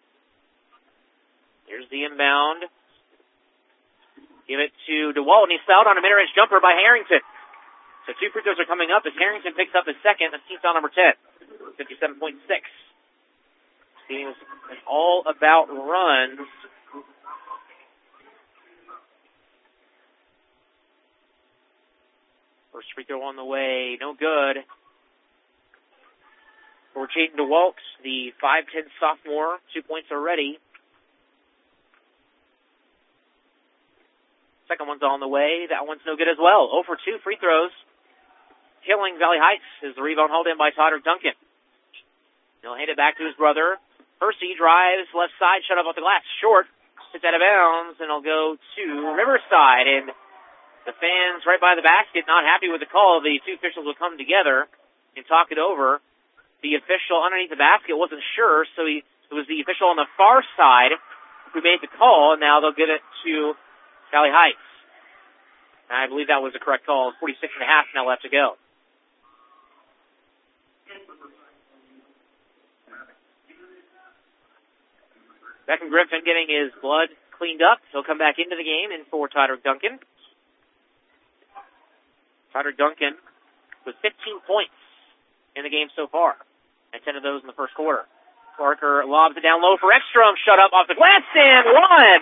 S2: Here's the inbound. Give it to DeWalt, and he's fouled on a mid-range jumper by Harrington. So 2 free throws are coming up as Harrington picks up his second. That's team foul number 10. 57.6. Team is all about runs. First free throw on the way, no good. For Jaden DeWalt, the 5'10 sophomore, 2 points already. Second one's on the way. That one's no good as well. 0 for 2 free throws. Killing Valley Heights is the rebound hauled in by Todrick Duncan. He'll hand it back to his brother. Percy drives left side, shut up off the glass. Short. It's out of bounds, and it'll go to Riverside. And the fans right by the basket not happy with the call. The two officials will come together and talk it over. The official underneath the basket wasn't sure, so it was the official on the far side who made the call, and now they'll get it to Valley Heights. And I believe that was the correct call. 46.5 now left to go. Beckham Griffin getting his blood cleaned up. He'll come back into the game and for Tyler Duncan. Tyler Duncan with 15 points in the game so far, and 10 of those in the first quarter. Parker lobs it down low for Ekstrom. Shut up off the glass and one.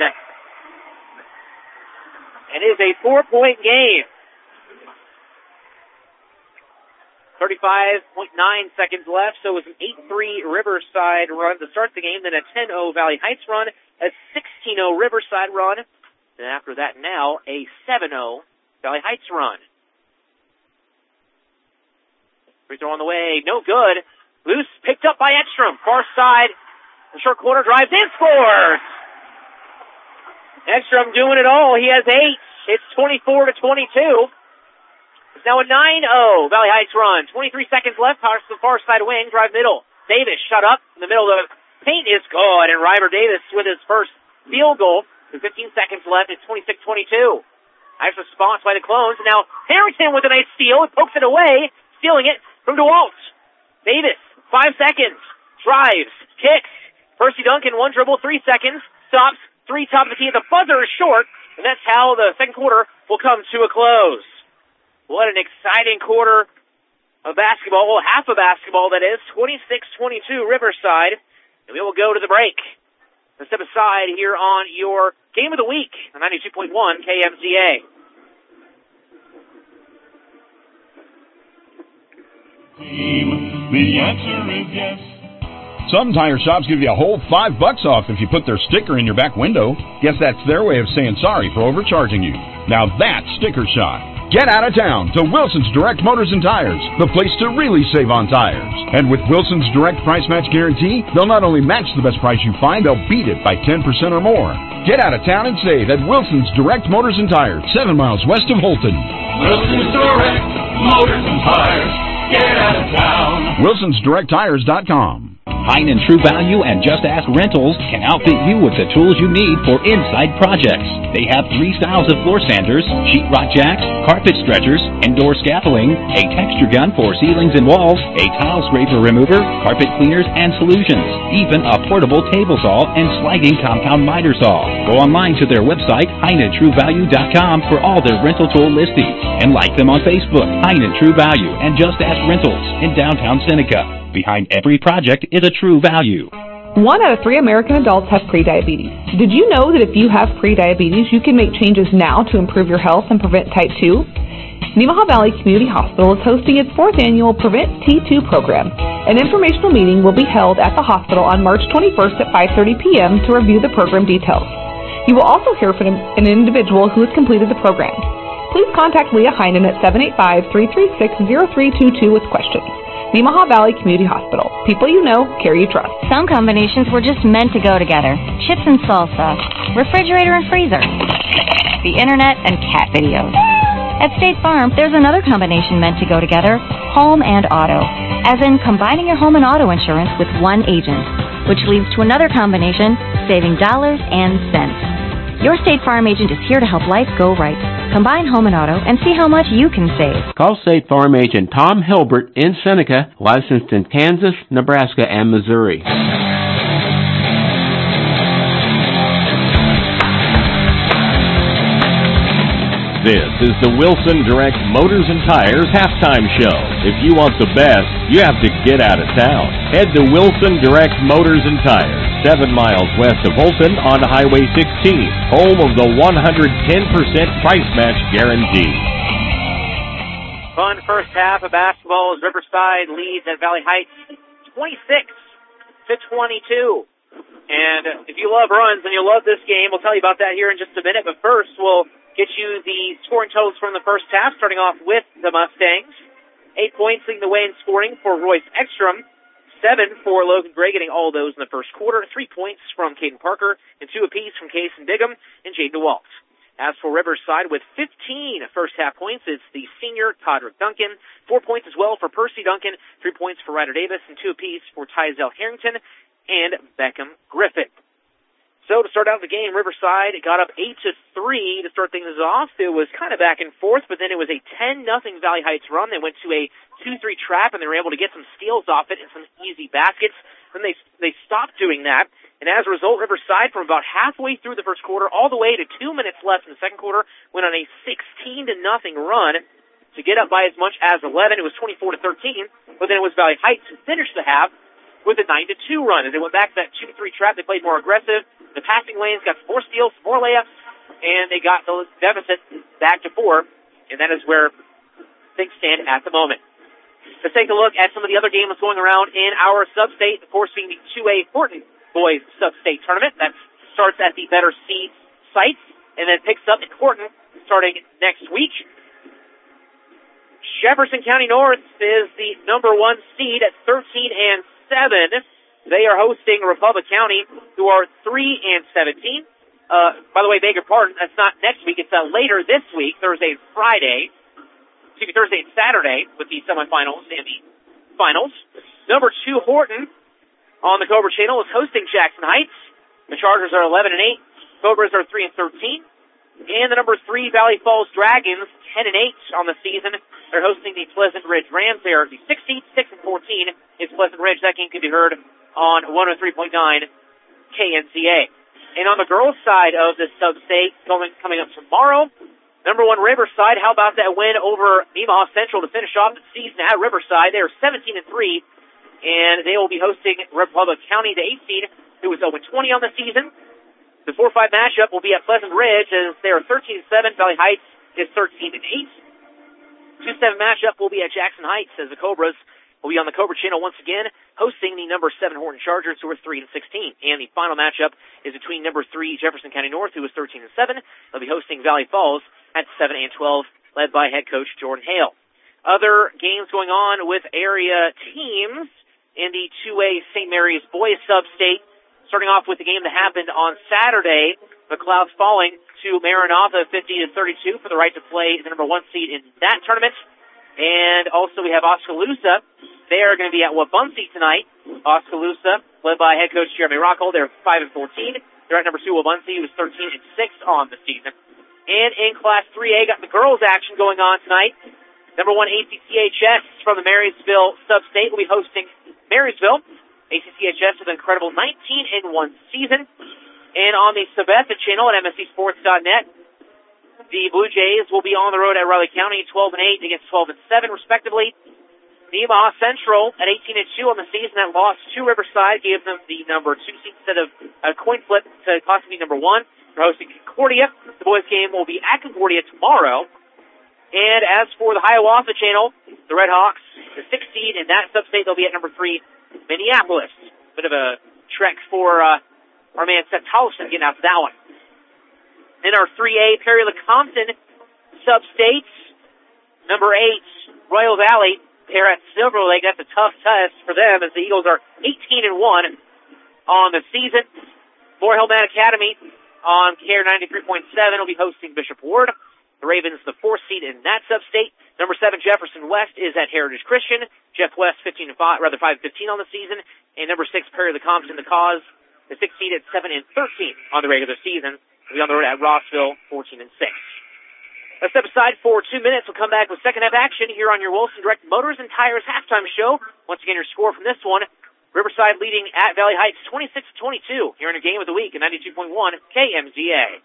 S2: It is a 4-point game. 35.9 seconds left, so it was an 8-3 Riverside run to start the game, then a 10-0 Valley Heights run, a 16-0 Riverside run, and after that now a 7-0 Valley Heights run. Free throw on the way, no good. Loose, picked up by Ekstrom, far side, the short corner drives and scores! Ekstrom doing it all, he has 8. It's 24-22. It's now a 9-0 Valley Heights run. 23 seconds left. Pass to the far side wing. Drive middle. Davis shut up in the middle of the paint is good. And Ryber Davis with his first field goal. With 15 seconds left. It's 26-22. Nice response by the Clones. And now Harrington with a nice steal. It pokes it away. Stealing it from DeWalt. Davis, 5 seconds. Drives. Kicks. Percy Duncan, 1 dribble, 3 seconds. Stops. 3 top of the key. The buzzer is short. And that's how the second quarter will come to a close. What an exciting quarter of basketball. Well, half of basketball, that is. 26-22 Riverside. And we will go to the break. Let's step aside here on your Game of the Week on 92.1 KMZA.
S7: Team, the answer is yes.
S20: Some tire shops give you a whole $5 off if you put their sticker in your back window. Guess that's their way of saying sorry for overcharging you. Now that's Sticker Shock. Get out of town to Wilson's Direct Motors and Tires, the place to really save on tires. And with Wilson's Direct Price Match Guarantee, they'll not only match the best price you find, they'll beat it by 10% or more. Get out of town and save at Wilson's Direct Motors and Tires, 7 miles west of Holton.
S7: Wilson's Direct Motors and Tires. Get out of town.
S20: Wilson'sDirectTires.com.
S1: Heinen True Value and Just Ask Rentals can outfit you with the tools you need for inside projects. They have 3 styles of floor sanders, sheetrock jacks, carpet stretchers, indoor scaffolding, a texture gun for ceilings and walls, a tile scraper remover, carpet cleaners and solutions, even a portable table saw and sliding compound miter saw. Go online to their website, HeinenTrueValue.com, for all their rental tool listings, and like them on Facebook, Heinen True Value and Just Ask Rentals in downtown Seneca. Behind every project is a True Value.
S4: 1 out of 3 American adults have prediabetes. Did you know that if you have prediabetes, you can make changes now to improve your health and prevent type 2? Nemaha Valley Community Hospital is hosting its 4th annual Prevent T2 program. An informational meeting will be held at the hospital on March 21st at 5:30 p.m. to review the program details. You will also hear from an individual who has completed the program. Please contact Leah Heinen at 785-336-0322 with questions. Nemaha Valley Community Hospital. People you know, care you trust.
S16: Some combinations were just meant to go together. Chips and salsa, refrigerator and freezer, the internet and cat videos. At State Farm, there's another combination meant to go together, home and auto. As in combining your home and auto insurance with one agent, which leads to another combination, saving dollars and cents. Your State Farm agent is here to help life go right. Combine home and auto and see how much you can save.
S10: Call State Farm agent Tom Hilbert in Seneca, licensed in Kansas, Nebraska, and Missouri.
S15: This is the Wilson Direct Motors and Tires halftime show. If you want the best, you have to get out of town. Head to Wilson Direct Motors and Tires, 7 miles west of Holton on Highway 16, home of the 110% price match guarantee.
S2: Fun first half of basketball as Riverside leads at Valley Heights 26-22. And if you love runs and you love this game, we'll tell you about that here in just a minute. But first, we'll get you the scoring totals from the first half, starting off with the Mustangs. 8 points leading the way in scoring for Royce Ekstrom. for Logan Gray, getting all those in the first quarter. 3 points from Caden Parker and 2 apiece from Kason Bigham and Jaden DeWalt. As for Riverside, with 15 first-half points, it's the senior Todrick Duncan. 4 points as well for Percy Duncan, 3 points for Ryder Davis, and 2 apiece for Tyzel Harrington and Beckham Griffin. So to start out the game, Riverside got up 8-3 to start things off. It was kind of back and forth, but then it was a 10-0 Valley Heights run. They went to a 2-3 trap, and they were able to get some steals off it and some easy baskets. Then they stopped doing that, and as a result, Riverside, from about halfway through the first quarter all the way to 2 minutes left in the second quarter, went on a 16-0 run to get up by as much as 11. It was 24-13, but then it was Valley Heights who finished the half with a 9-2 run. As they went back to that 2-3 trap, they played more aggressive. The passing lanes got 4 steals, 4 layups, and they got the deficit back to 4, and that is where things stand at the moment. Let's take a look at some of the other games going around in our sub-state, of course being the 2A Horton Boys Sub-State Tournament. That starts at the Better Seed site, and then picks up in Horton starting next week. Jefferson County North is the number 1 seed at 13-7. They are hosting Republic County, who are 3-17. By the way, beg your pardon, that's not next week. It's later this week, Thursday and Saturday, with the semifinals and the finals. Number 2 Horton on the Cobra Channel is hosting Jackson Heights. The Chargers are 11-8. Cobras are 3-13. And the number 3 Valley Falls Dragons, 10-8 on the season. They're hosting the Pleasant Ridge Rams. They are the 16th, 6-14 is Pleasant Ridge. That game can be heard on 103.9 KNCA. And on the girls' side of the sub-state, coming up tomorrow, number 1 Riverside. How about that win over Nemaha Central to finish off the season at Riverside? They are 17-3, and they will be hosting Republic County, the 8th seed, who is 0-20 on the season. The 4-5 matchup will be at Pleasant Ridge, as they are 13-7. Valley Heights is 13-8. 2-7 matchup will be at Jackson Heights, as the Cobras will be on the Cobra Channel once again, hosting the number 7 Horton Chargers, who are 3-16. And the final matchup is between number 3 Jefferson County North, who is 13-7. They'll be hosting Valley Falls at 7-12, led by head coach Jordan Hale. Other games going on with area teams in the 2A St. Mary's Boys Sub-State. Starting off with the game that happened on Saturday, McLeod's falling to Maranatha 50-32 for the right to play the number 1 seed in that tournament. And also we have Oskaloosa. They are going to be at Wabaunsee tonight. Oskaloosa, led by head coach Jeremy Rockhold. They're 5-14. They're at number 2 Wabaunsee, who's 13-6 on the season. And in Class 3A, got the girls action going on tonight. Number 1 ACCHS from the Marysville Sub-State will be hosting Marysville. ACCHS with an incredible 19-1 season. And on the Sabetha channel at MSCSports.net, the Blue Jays will be on the road at Riley County, 12-8 against 12-7, respectively. Nemaha Central at 18-2 on the season, that loss to Riverside gave them the number 2 seed instead of a coin flip to possibly number 1. They're hosting Concordia. The boys' game will be at Concordia tomorrow. And as for the Hiawatha channel, the Red Hawks, the 6th seed in that sub-state, they'll be at number 3, Minneapolis. Bit of a trek for our man Seth Tollefson getting out to that one. In our 3A Perry-Lecompton sub-states, number 8, Royal Valley. They're at Silver Lake. That's a tough test for them, as the Eagles are 18-1 on the season. Moore Hillman Academy on KR 93.7 will be hosting Bishop Ward. The Ravens, the 4th seed in that sub-state. Number 7, Jefferson West is at Heritage Christian. Jeff West 5-15 on the season. And number 6, Perry-Lecompton, the Cause, the 6th seed at 7-13 on the regular season. We'll be on the road at Rossville, 14-6. Let's step aside for 2 minutes. We'll come back with second half action here on your Wilson Direct Motors and Tires halftime show. Once again, your score from this one, Riverside leading at Valley Heights 26-22 here in a game of the week at 92.1 KMZA.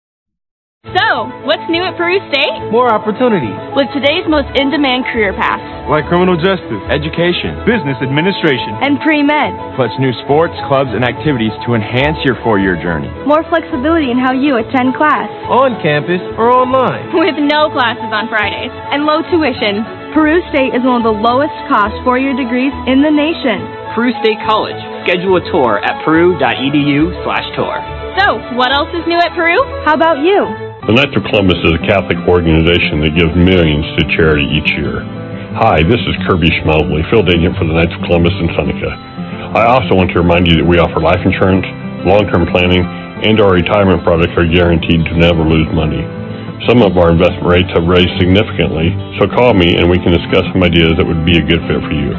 S12: So, what's new at Peru State?
S21: More opportunities.
S12: With today's most in-demand career paths.
S13: Like criminal justice, education, business administration,
S12: and pre-med.
S13: Plus new sports, clubs, and activities to enhance your 4-year journey.
S12: More flexibility in how you attend class.
S21: On campus or online.
S12: With no classes on Fridays. And low tuition. Peru State is one of the lowest cost 4-year degrees in the nation.
S14: Peru State College. Schedule a tour at peru.edu/tour.
S12: So, what else is new at Peru? How about you?
S3: The Knights of Columbus is a Catholic organization that gives millions to charity each year. Hi, this is Kirby Schmelzley, field agent for the Knights of Columbus in Seneca. I also want to remind you that we offer life insurance, long-term planning, and our retirement products are guaranteed to never lose money. Some of our investment rates have raised significantly, so call me and we can discuss some ideas that would be a good fit for you.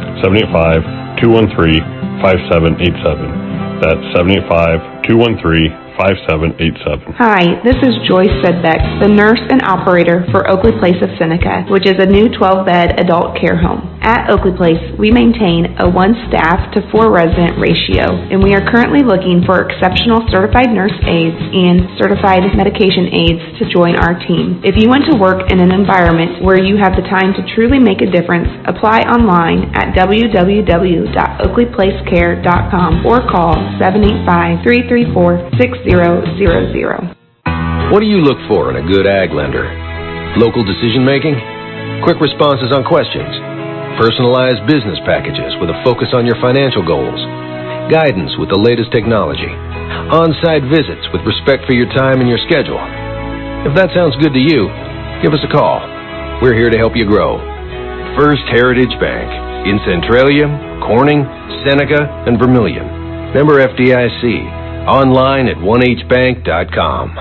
S3: 785-213-5787. That's 785-213-5787.
S4: Hi, this is Joyce Sedbeck, the nurse and operator for Oakley Place of Seneca, which is a new 12-bed adult care home. At Oakley Place, we maintain a 1-staff to 4-resident ratio, and we are currently looking for exceptional certified nurse aides and certified medication aides to join our team. If you want to work in an environment where you have the time to truly make a difference, apply online at www.oakleyplacecare.com or call 785-334-6000.
S5: What do you look for in a good ag lender? Local decision making? Quick responses on questions? Personalized business packages with a focus on your financial goals? Guidance with the latest technology? On-site visits with respect for your time and your schedule? If that sounds good to you, give us a call. We're here to help you grow. First Heritage Bank in Centralia, Corning, Seneca, and Vermilion. Member FDIC. Online at onehbank.com.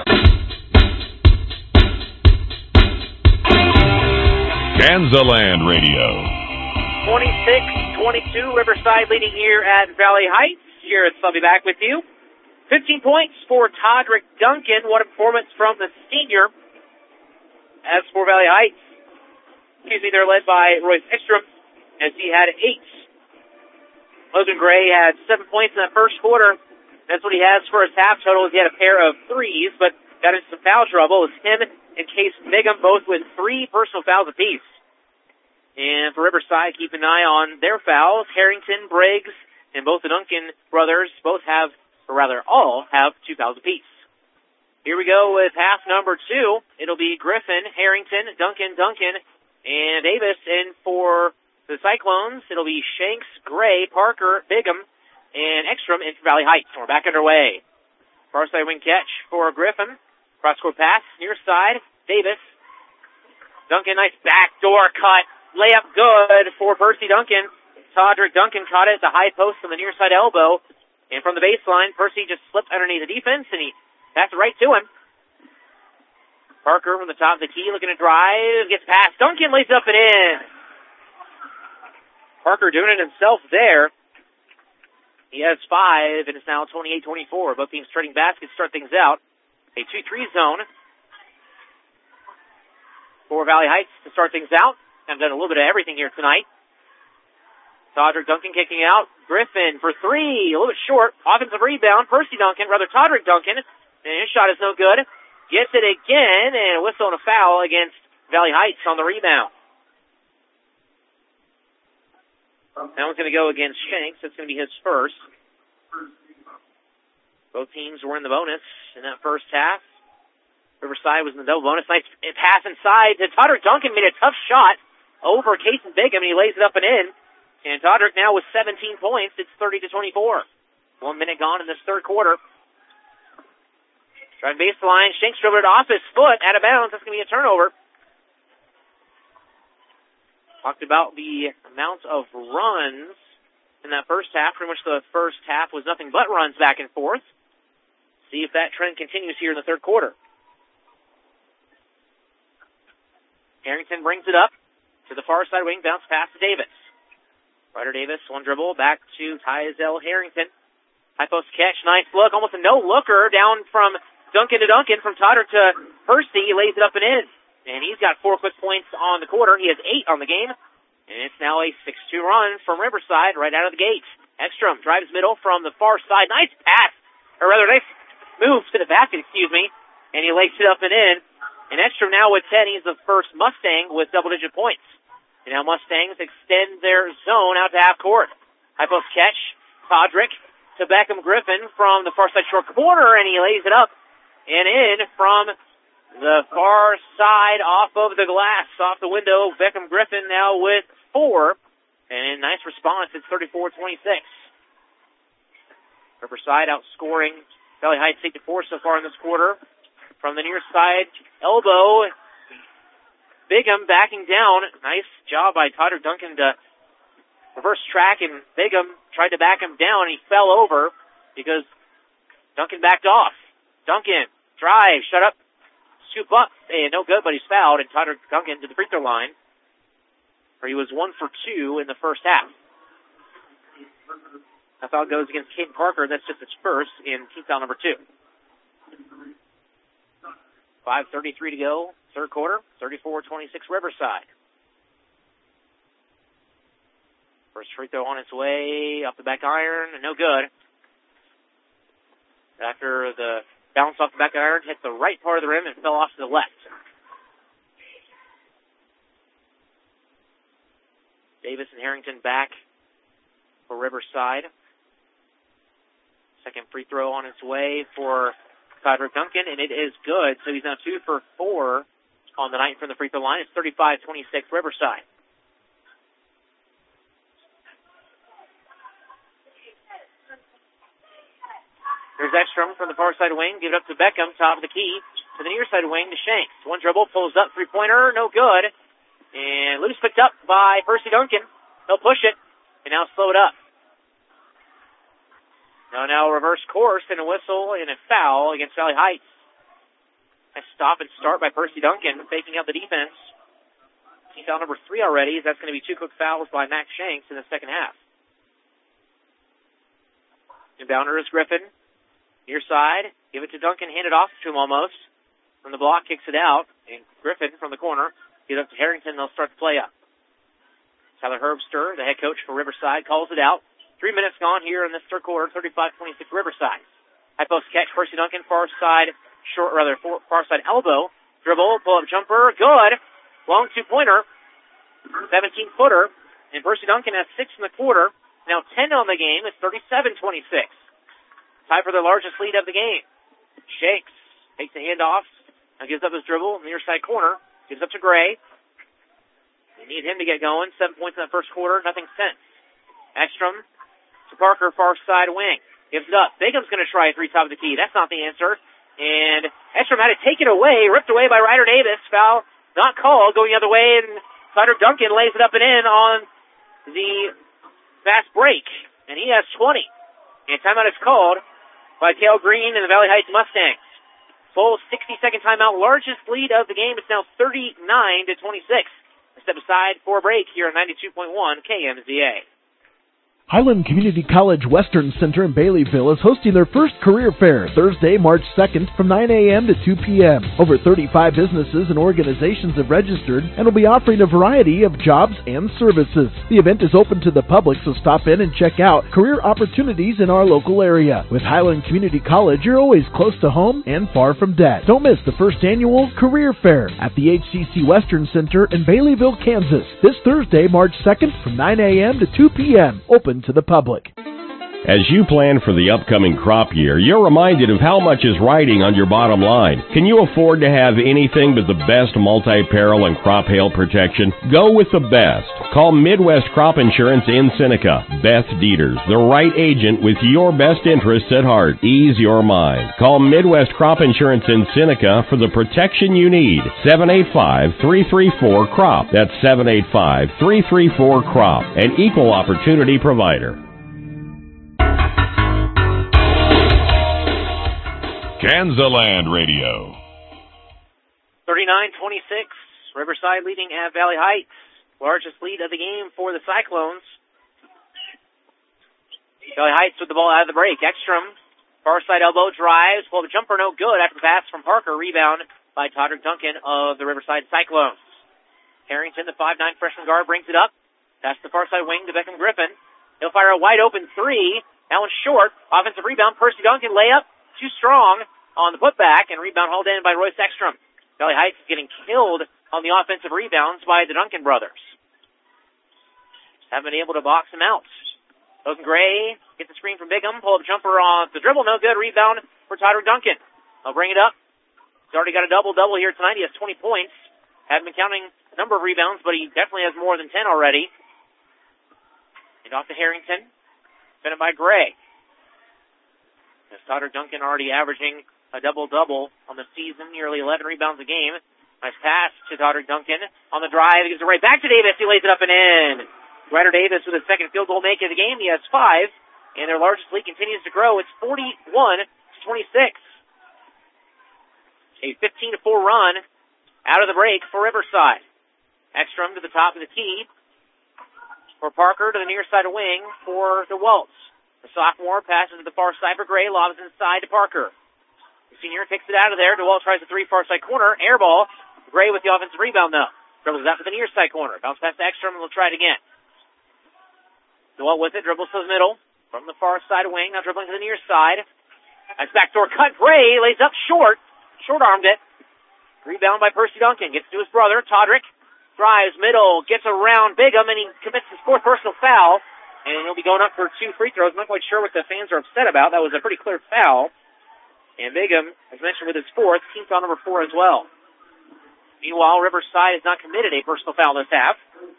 S20: Kansaland Radio.
S2: 26-22, Riverside leading here at Valley Heights. Jared Slubby back with you. 15 points for Todrick Duncan. What a performance from the senior. As for Valley Heights, they're led by Royce Ekstrom as he had 8. Logan Gray had 7 points in that first quarter. That's what he has for his half total. He had a pair of threes, but got into some foul trouble. It's him and Case Bigham both with 3 personal fouls apiece. And for Riverside, keep an eye on their fouls. Harrington, Briggs, and both the Duncan brothers all have 2 fouls apiece. Here we go with half number 2. It'll be Griffin, Harrington, Duncan, and Davis. And for the Cyclones, it'll be Shanks, Gray, Parker, Bigham, and Ekstrom in Valley Heights. We're back underway. Far side wing catch for Griffin. Cross-court pass, near side, Davis. Duncan, nice backdoor cut. Layup good for Percy Duncan. Todrick Duncan caught it at the high post on the near side elbow. And from the baseline, Percy just slipped underneath the defense, and he passed it right to him. Parker from the top of the key looking to drive. Gets past. Duncan lays up and in. Parker doing it himself there. He has 5, and it's now 28-24. Both teams trading baskets start things out. A 2-3 zone for Valley Heights to start things out. I've done a little bit of everything here tonight. Todrick Duncan kicking out. Griffin for 3. A little bit short. Offensive rebound. Todrick Duncan. And his shot is no good. Gets it again. And a whistle and a foul against Valley Heights on the rebound. That one's going to go against Shanks. That's going to be his first. Both teams were in the bonus in that first half. Riverside was in the double bonus. Nice pass inside to Todrick Duncan. Made a tough shot over Casey Bigham, and he lays it up and in. And Todrick now with 17 points. It's 30-24. 1 minute gone in this third quarter. Driving baseline. Shanks dribbled it off his foot. Out of bounds. That's going to be a turnover. Talked about the amount of runs in that first half. Pretty much the first half was nothing but runs back and forth. See if that trend continues here in the third quarter. Harrington brings it up to the far side wing, bounce pass to Davis. Ryder Davis, one dribble, back to Tyzel Harrington. High post catch, nice look, almost a no-looker down from Duncan to Duncan, from Todrick to Percy. He lays it up and in. And he's got 4 quick points on the quarter. He has 8 on the game. And it's now a 6-2 run from Riverside right out of the gate. Ekstrom drives middle from the far side. Nice pass, or rather nice move to the basket, and he lays it up and in. And Ekstrom now with 10. He's the first Mustang with double-digit points. And now Mustangs extend their zone out to half court. High post catch. Todrick to Beckham Griffin from the far side short corner, and he lays it up and in from the far side off of the glass, off the window. Beckham Griffin now with 4. And a nice response. It's 34-26. Riverside outscoring Valley Heights 8-4 so far in this quarter. From the near side elbow, Bigham backing down. Nice job by Todrick Duncan to reverse track, and Bigham tried to back him down. He fell over because Duncan backed off. Duncan, drive, shut up, scoop up, and no good, but he's fouled, and Tyler Duncan to the free throw line, where he was 1 for 2 in the first half. That foul goes against Caden Parker. That's just his first in team foul number 2. 5:33 to go, third quarter, 34-26 Riverside. First free throw on its way, up the back iron, and no good. After the bounce off the back iron, hit the right part of the rim and fell off to the left. Davis and Harrington back for Riverside. Second free throw on its way for Todrick Duncan, and it is good. So he's now 2 for 4 on the night from the free throw line. It's 35-26 Riverside. There's Ekstrom from the far side wing. Give it up to Beckham, top of the key. To the near side wing to Shanks. One dribble, pulls up, three-pointer, no good. And loose picked up by Percy Duncan. He'll push it, and now slow it up. Now reverse course and a whistle and a foul against Valley Heights. A stop and start by Percy Duncan, faking out the defense. Team foul number 3 already. That's going to be 2 quick fouls by Max Shanks in the second half. Inbounder is Griffin. Near side. Give it to Duncan. Hand it off to him almost. From the block, kicks it out. And Griffin from the corner. Get up to Harrington. They'll start the play up. Tyler Herbster, the head coach for Riverside, calls it out. 3 minutes gone here in this third quarter, 35-26 Riverside. High post catch, Percy Duncan, far side elbow. Dribble, pull-up jumper, good. Long two-pointer, 17-footer. And Percy Duncan has 6 in the quarter. Now 10 on the game. It's 37-26. Tie for the largest lead of the game. Shakes, takes the handoff, now gives up his dribble, near side corner, gives up to Gray. They need him to get going. 7 points in the first quarter, nothing since. Ekstrom to Parker, far side wing. Gives it up. Bigham's going to try a 3 top of the key. That's not the answer. And Ekstrom had it taken away, ripped away by Ryder Davis. Foul not called, going the other way, and Tyler Duncan lays it up and in on the fast break. And he has 20. And timeout is called by Cale Green and the Valley Heights Mustangs. Full 60-second timeout, largest lead of the game. It's now 39-26. A step aside for a break here on 92.1 KMZA.
S6: Highland Community College Western Center in Baileyville is hosting their first career fair Thursday, March 2nd from 9 a.m. to 2 p.m. Over 35 businesses and organizations have registered and will be offering a variety of jobs and services. The event is open to the public, so stop in and check out career opportunities in our local area. With Highland Community College, you're always close to home and far from debt. Don't miss the first annual career fair at the HCC Western Center in Baileyville, Kansas. This Thursday, March 2nd from 9 a.m. to 2 p.m. Open to the public.
S15: As you plan for the upcoming crop year, you're reminded of how much is riding on your bottom line. Can you afford to have anything but the best multi-peril and crop hail protection? Go with the best. Call Midwest Crop Insurance in Seneca. Beth Dieters, the right agent with your best interests at heart. Ease your mind. Call Midwest Crop Insurance in Seneca for the protection you need. 785-334-CROP. That's 785-334-CROP. An equal opportunity provider.
S22: Kansaland Radio.
S2: 39-26. Riverside leading at Valley Heights. Largest lead of the game for the Cyclones. Valley Heights with the ball out of the break. Ekstrom, far side elbow, drives. Pull up a jumper, no good after the pass from Parker. Rebound by Todrick Duncan of the Riverside Cyclones. Harrington, the 5'9 freshman guard, brings it up. Pass the far side wing to Beckham Griffin. He'll fire a wide open 3. That one's short. Offensive rebound. Percy Duncan layup. Too strong on the putback, and rebound hauled in by Royce Ekstrom. Valley Heights is getting killed on the offensive rebounds by the Duncan brothers. Just haven't been able to box them out. Logan Gray gets the screen from Bigham, pull up jumper on the dribble, no good. Rebound for Tyler Duncan. I'll bring it up. He's already got a double-double here tonight. He has 20 points. Haven't been counting the number of rebounds, but he definitely has more than 10 already. And off to Harrington. Defended by Gray. As Todrick Duncan already averaging a double-double on the season, nearly 11 rebounds a game. Nice pass to Todrick Duncan on the drive. He gives it right back to Davis. He lays it up and in. Ryder Davis with his second field goal make of the game. He has 5, and their largest lead continues to grow. It's 41-26. A 15-4 run out of the break for Riverside. Ekstrom to the top of the key for Parker to the near side of wing for DeWalt. The sophomore passes to the far side for Gray, lobs inside to Parker. The senior kicks it out of there. DeWalt tries the 3 far side corner. Air ball. Gray with the offensive rebound, though. Dribbles out to the near side corner. Bounce pass to Ekstrom, and we'll try it again. DeWalt with it. Dribbles to the middle. From the far side of wing. Now dribbling to the near side. That's backdoor cut. Gray lays up short. Short-armed it. Rebound by Percy Duncan. Gets to his brother, Todrick. Drives middle. Gets around Bigham, and he commits his 4th personal foul. And he'll be going up for 2 free throws. I'm not quite sure what the fans are upset about. That was a pretty clear foul. And Bigham, as mentioned, with his 4th, team foul number 4 as well. Meanwhile, Riverside has not committed a personal foul this half.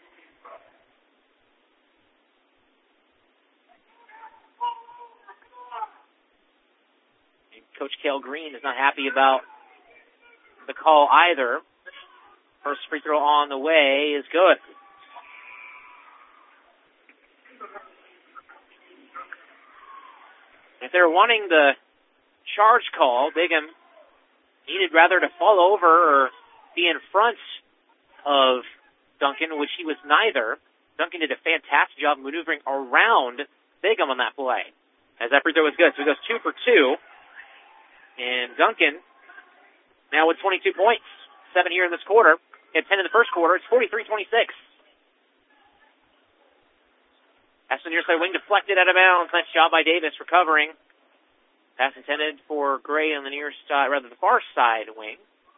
S2: And Coach Cale Green is not happy about the call either. First free throw on the way is good. If they're wanting the charge call, Bigham needed rather to fall over or be in front of Duncan, which he was neither. Duncan did a fantastic job maneuvering around Bigham on that play. As that free throw was good. So he goes 2 for 2. And Duncan now with 22 points. 7 here in this quarter. He had 10 in the first quarter. It's 43-26. Pass to the near side wing, deflected out of bounds. Nice job by Davis recovering. Pass intended for Gray on the near side, rather the far side wing.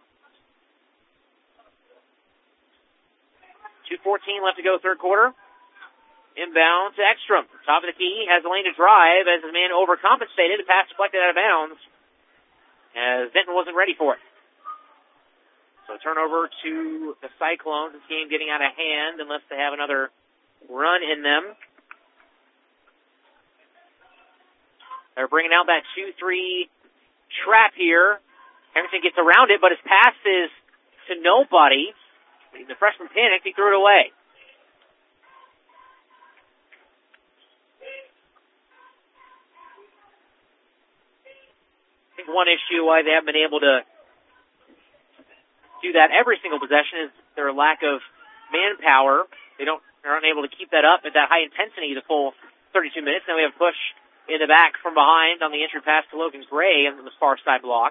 S2: 2:14 left to go, third quarter. Inbound to Ekstrom. Top of the key, has the lane to drive as his man overcompensated. The pass deflected out of bounds as Denton wasn't ready for it. So turnover to the Cyclones. This game getting out of hand unless they have another run in them. They're bringing out that 2-3 trap here. Harrington gets around it, but his pass is to nobody. The freshman panicked. He threw it away. I think one issue why they haven't been able to do that every single possession is their lack of manpower. They're unable to keep that up at that high intensity the full 32 minutes. Now we have push in the back from behind on the entry pass to Logan Gray on the far side block.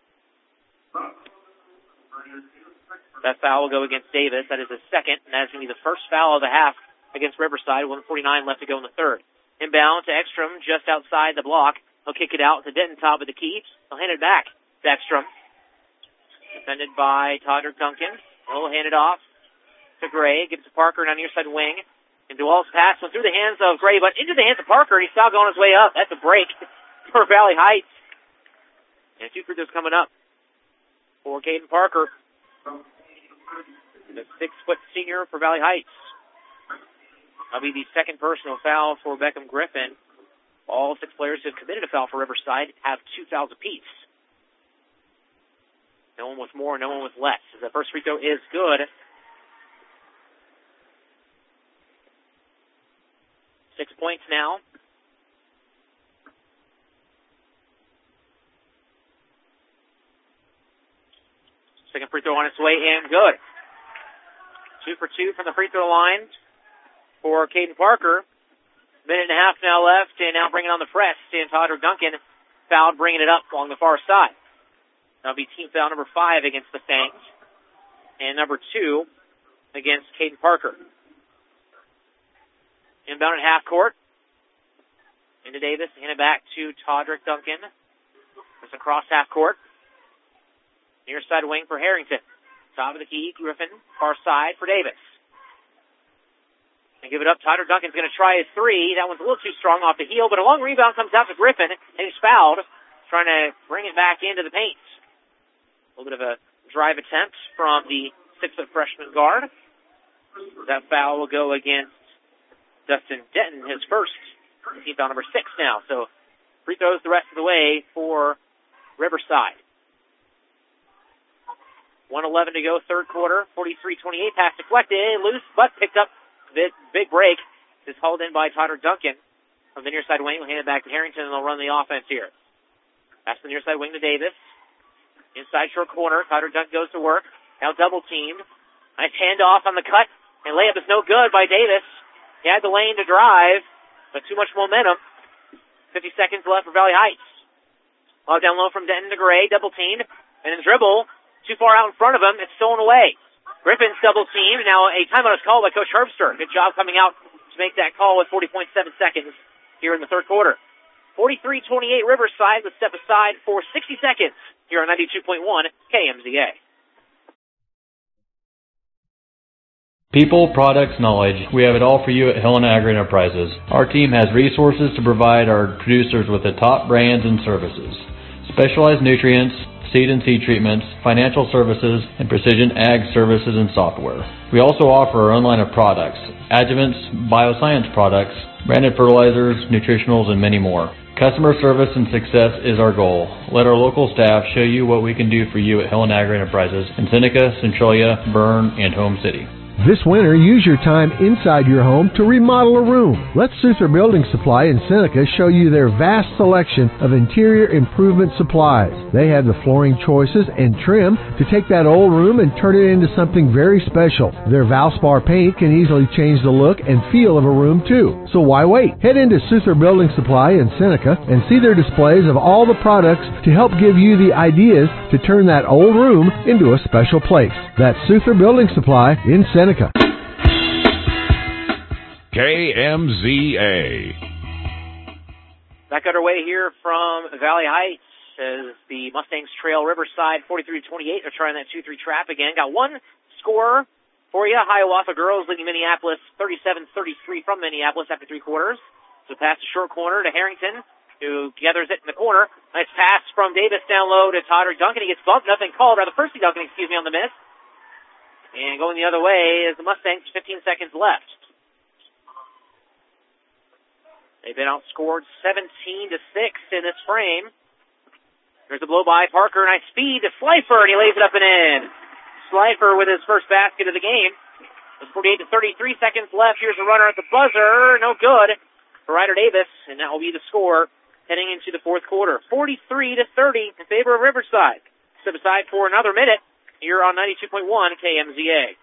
S2: That foul will go against Davis. That is the second, and that is going to be the first foul of the half against Riverside. 1:49 left to go in the third. Inbound to Ekstrom just outside the block. He'll kick it out to Denton, top of the key. He'll hand it back to Ekstrom. Defended by Todrick Duncan. He'll hand it off to Gray. Gives to Parker on the near side wing. And DeWalt's pass went through the hands of Gray, but into the hands of Parker. He's still going his way up. That's a break for Valley Heights. And 2 free throws coming up for Caden Parker, the 6-foot senior for Valley Heights. That'll be the second personal foul for Beckham Griffin. All 6 players who have committed a foul for Riverside have 2 fouls apiece. No one with more, no one with less. As the first free throw is good. 6 points now. Second free throw on its way and good. 2 for 2 from the free throw line for Caden Parker. Minute and a half now left, and now bringing on the press. And Todrick Duncan fouled, bringing it up along the far side. That'll be team foul number 5 against the Fangs, and number 2 against Caden Parker. Inbound at half court. Into Davis, hand it back to Todrick Duncan. It's across half court. Near side wing for Harrington. Top of the key, Griffin. Far side for Davis. And give it up. Todrick Duncan's going to try his 3. That one's a little too strong off the heel, but a long rebound comes out to Griffin, and he's fouled, trying to bring it back into the paint. A little bit of a drive attempt from the 6-foot freshman guard. That foul will go against Dustin Denton, his first, team foul number 6 now. So free throws the rest of the way for Riverside. 1:11 to go, third quarter. 43-28, pass deflected, loose, but picked up. Big break is hauled in by Tyler Duncan from the near side wing. We'll hand it back to Harrington, and they'll run the offense here. Pass the near side wing to Davis. Inside short corner, Tyler Duncan goes to work. Now double teamed. Nice handoff on the cut, and layup is no good by Davis. He had the lane to drive, but too much momentum. 50 seconds left for Valley Heights. Ball down low from Denton to Gray, double teamed, and then dribble. Too far out in front of him, it's stolen away. Griffin's double teamed. Now a timeout is called by Coach Herbster. Good job coming out to make that call with 40.7 seconds here in the third quarter. 43-28 Riverside. Let's step aside for 60 seconds here on 92.1 KMZA.
S8: People, products, knowledge. We have it all for you at Helena Agri-Enterprises. Our team has resources to provide our producers with the top brands and services. Specialized nutrients, seed and seed treatments, financial services, and precision ag services and software. We also offer our own line of products, adjuvants, bioscience products, branded fertilizers, nutritionals, and many more. Customer service and success is our goal. Let our local staff show you what we can do for you at Helena Agri-Enterprises in Seneca, Centralia, Bern, and Home City.
S9: This winter, use your time inside your home to remodel a room. Let Souther Building Supply in Seneca show you their vast selection of interior improvement supplies. They have the flooring choices and trim to take that old room and turn it into something very special. Their Valspar paint can easily change the look and feel of a room too. So why wait? Head into Souther Building Supply in Seneca and see their displays of all the products to help give you the ideas to turn that old room into a special place. That's Souther Building Supply in Seneca.
S22: KMZA.
S2: Back underway here from Valley Heights as the Mustangs trail Riverside 43-28. They're trying that 2-3 trap again. Got one score for you. Hiawatha girls leading Minneapolis 37-33 from Minneapolis after three quarters. So pass to short corner to Harrington, who gathers it in the corner. Nice pass from Davis down low to Tyler Duncan. He gets bumped. Nothing called. Rather, Percy Duncan, on the miss. And going the other way is the Mustangs, 15 seconds left. They've been outscored 17-6 in this frame. There's a blow by Parker. Nice speed to Slifer, and he lays it up and in. Slifer with his first basket of the game. With 48-33 seconds left. Here's a runner at the buzzer. No good for Ryder Davis, and that will be the score heading into the fourth quarter. 43-30 in favor of Riverside. Step aside for another minute. You're on 92.1 KMZA.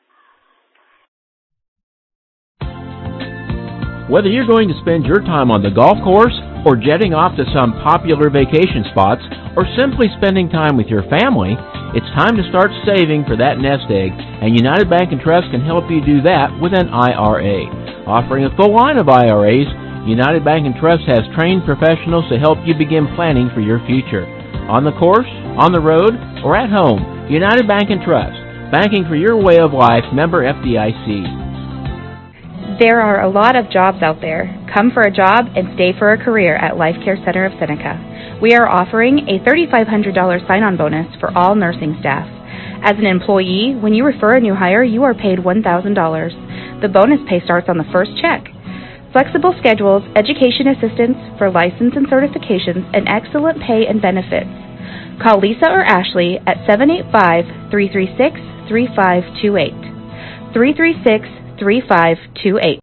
S10: Whether you're going to spend your time on the golf course or jetting off to some popular vacation spots or simply spending time with your family, it's time to start saving for that nest egg, and United Bank & Trust can help you do that with an IRA. Offering a full line of IRAs, United Bank & Trust has trained professionals to help you begin planning for your future. On the course, on the road, or at home, United Bank & Trust. Banking for your way of life. Member FDIC.
S4: There are a lot of jobs out there. Come for a job and stay for a career at Life Care Center of Seneca. We are offering a $3,500 sign-on bonus for all nursing staff. As an employee, when you refer a new hire, you are paid $1,000. The bonus pay starts on the first check. Flexible schedules, education assistance for license and certifications, and excellent pay and benefits. Call Lisa or Ashley at 785-336-3528. 336-3528.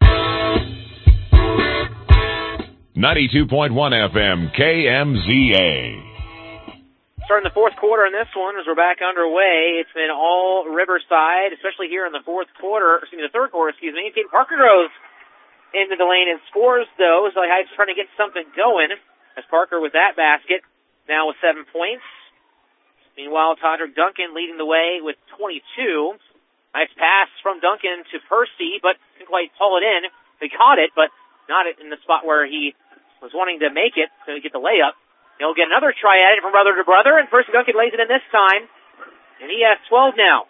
S22: 92.1 FM KMZA.
S2: Starting the fourth quarter in this one as we're back underway. It's been all Riverside, especially here in the the third quarter, Kate Parker goes into the lane and scores, though. So Heights trying to get something going as Parker with that basket, now with 7 points. Meanwhile, Todrick Duncan leading the way with 22. Nice pass from Duncan to Percy, but didn't quite pull it in. He caught it, but not in the spot where he was wanting to make it, so he get the layup. He'll get another try at it from brother to brother, and Percy Duncan lays it in this time, and he has 12 now.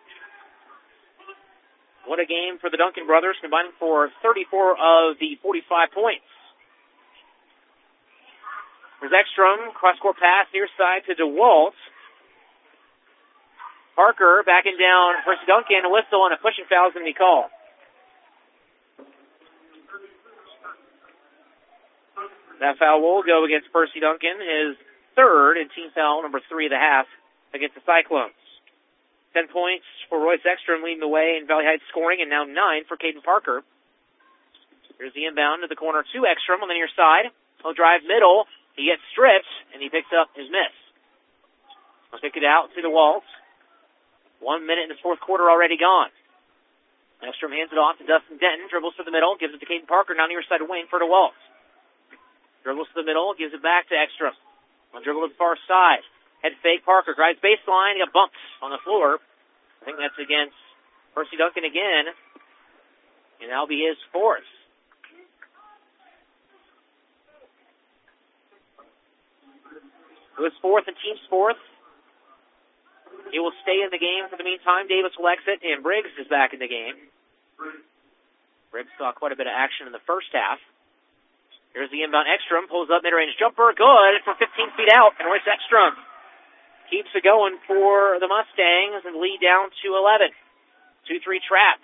S2: What a game for the Duncan brothers, combining for 34 of the 45 points. There's Ekstrom, cross-court pass near side to DeWalt. Parker backing down Percy Duncan, a whistle and a pushing foul is going to be called. That foul will go against Percy Duncan, his third and team foul number 3 of the half against the Cyclones. 10 points for Royce Ekstrom leading the way in Valley Heights scoring, and now 9 for Caden Parker. Here's the inbound to the corner to Ekstrom on the near side. He'll drive middle. He gets stripped, and he picks up his miss. He'll kick it out to the Waltz. 1 minute in the fourth quarter already gone. Ekstrom hands it off to Dustin Denton. Dribbles to the middle. Gives it to Caden Parker. Now near side wing for the Waltz. Dribbles to the middle. Gives it back to Ekstrom. On dribble to the far side. Head fake. Parker drives baseline. He got bumped on the floor. I think that's against Percy Duncan again. And that'll be his fourth. It was fourth and team's fourth. He will stay in the game for the meantime. Davis will exit, and Briggs is back in the game. Briggs saw quite a bit of action in the first half. Here's the inbound. Ekstrom pulls up mid-range jumper. Good from 15 feet out. And Royce Ekstrom keeps it going for the Mustangs and lead down to 11. 2-3 trap.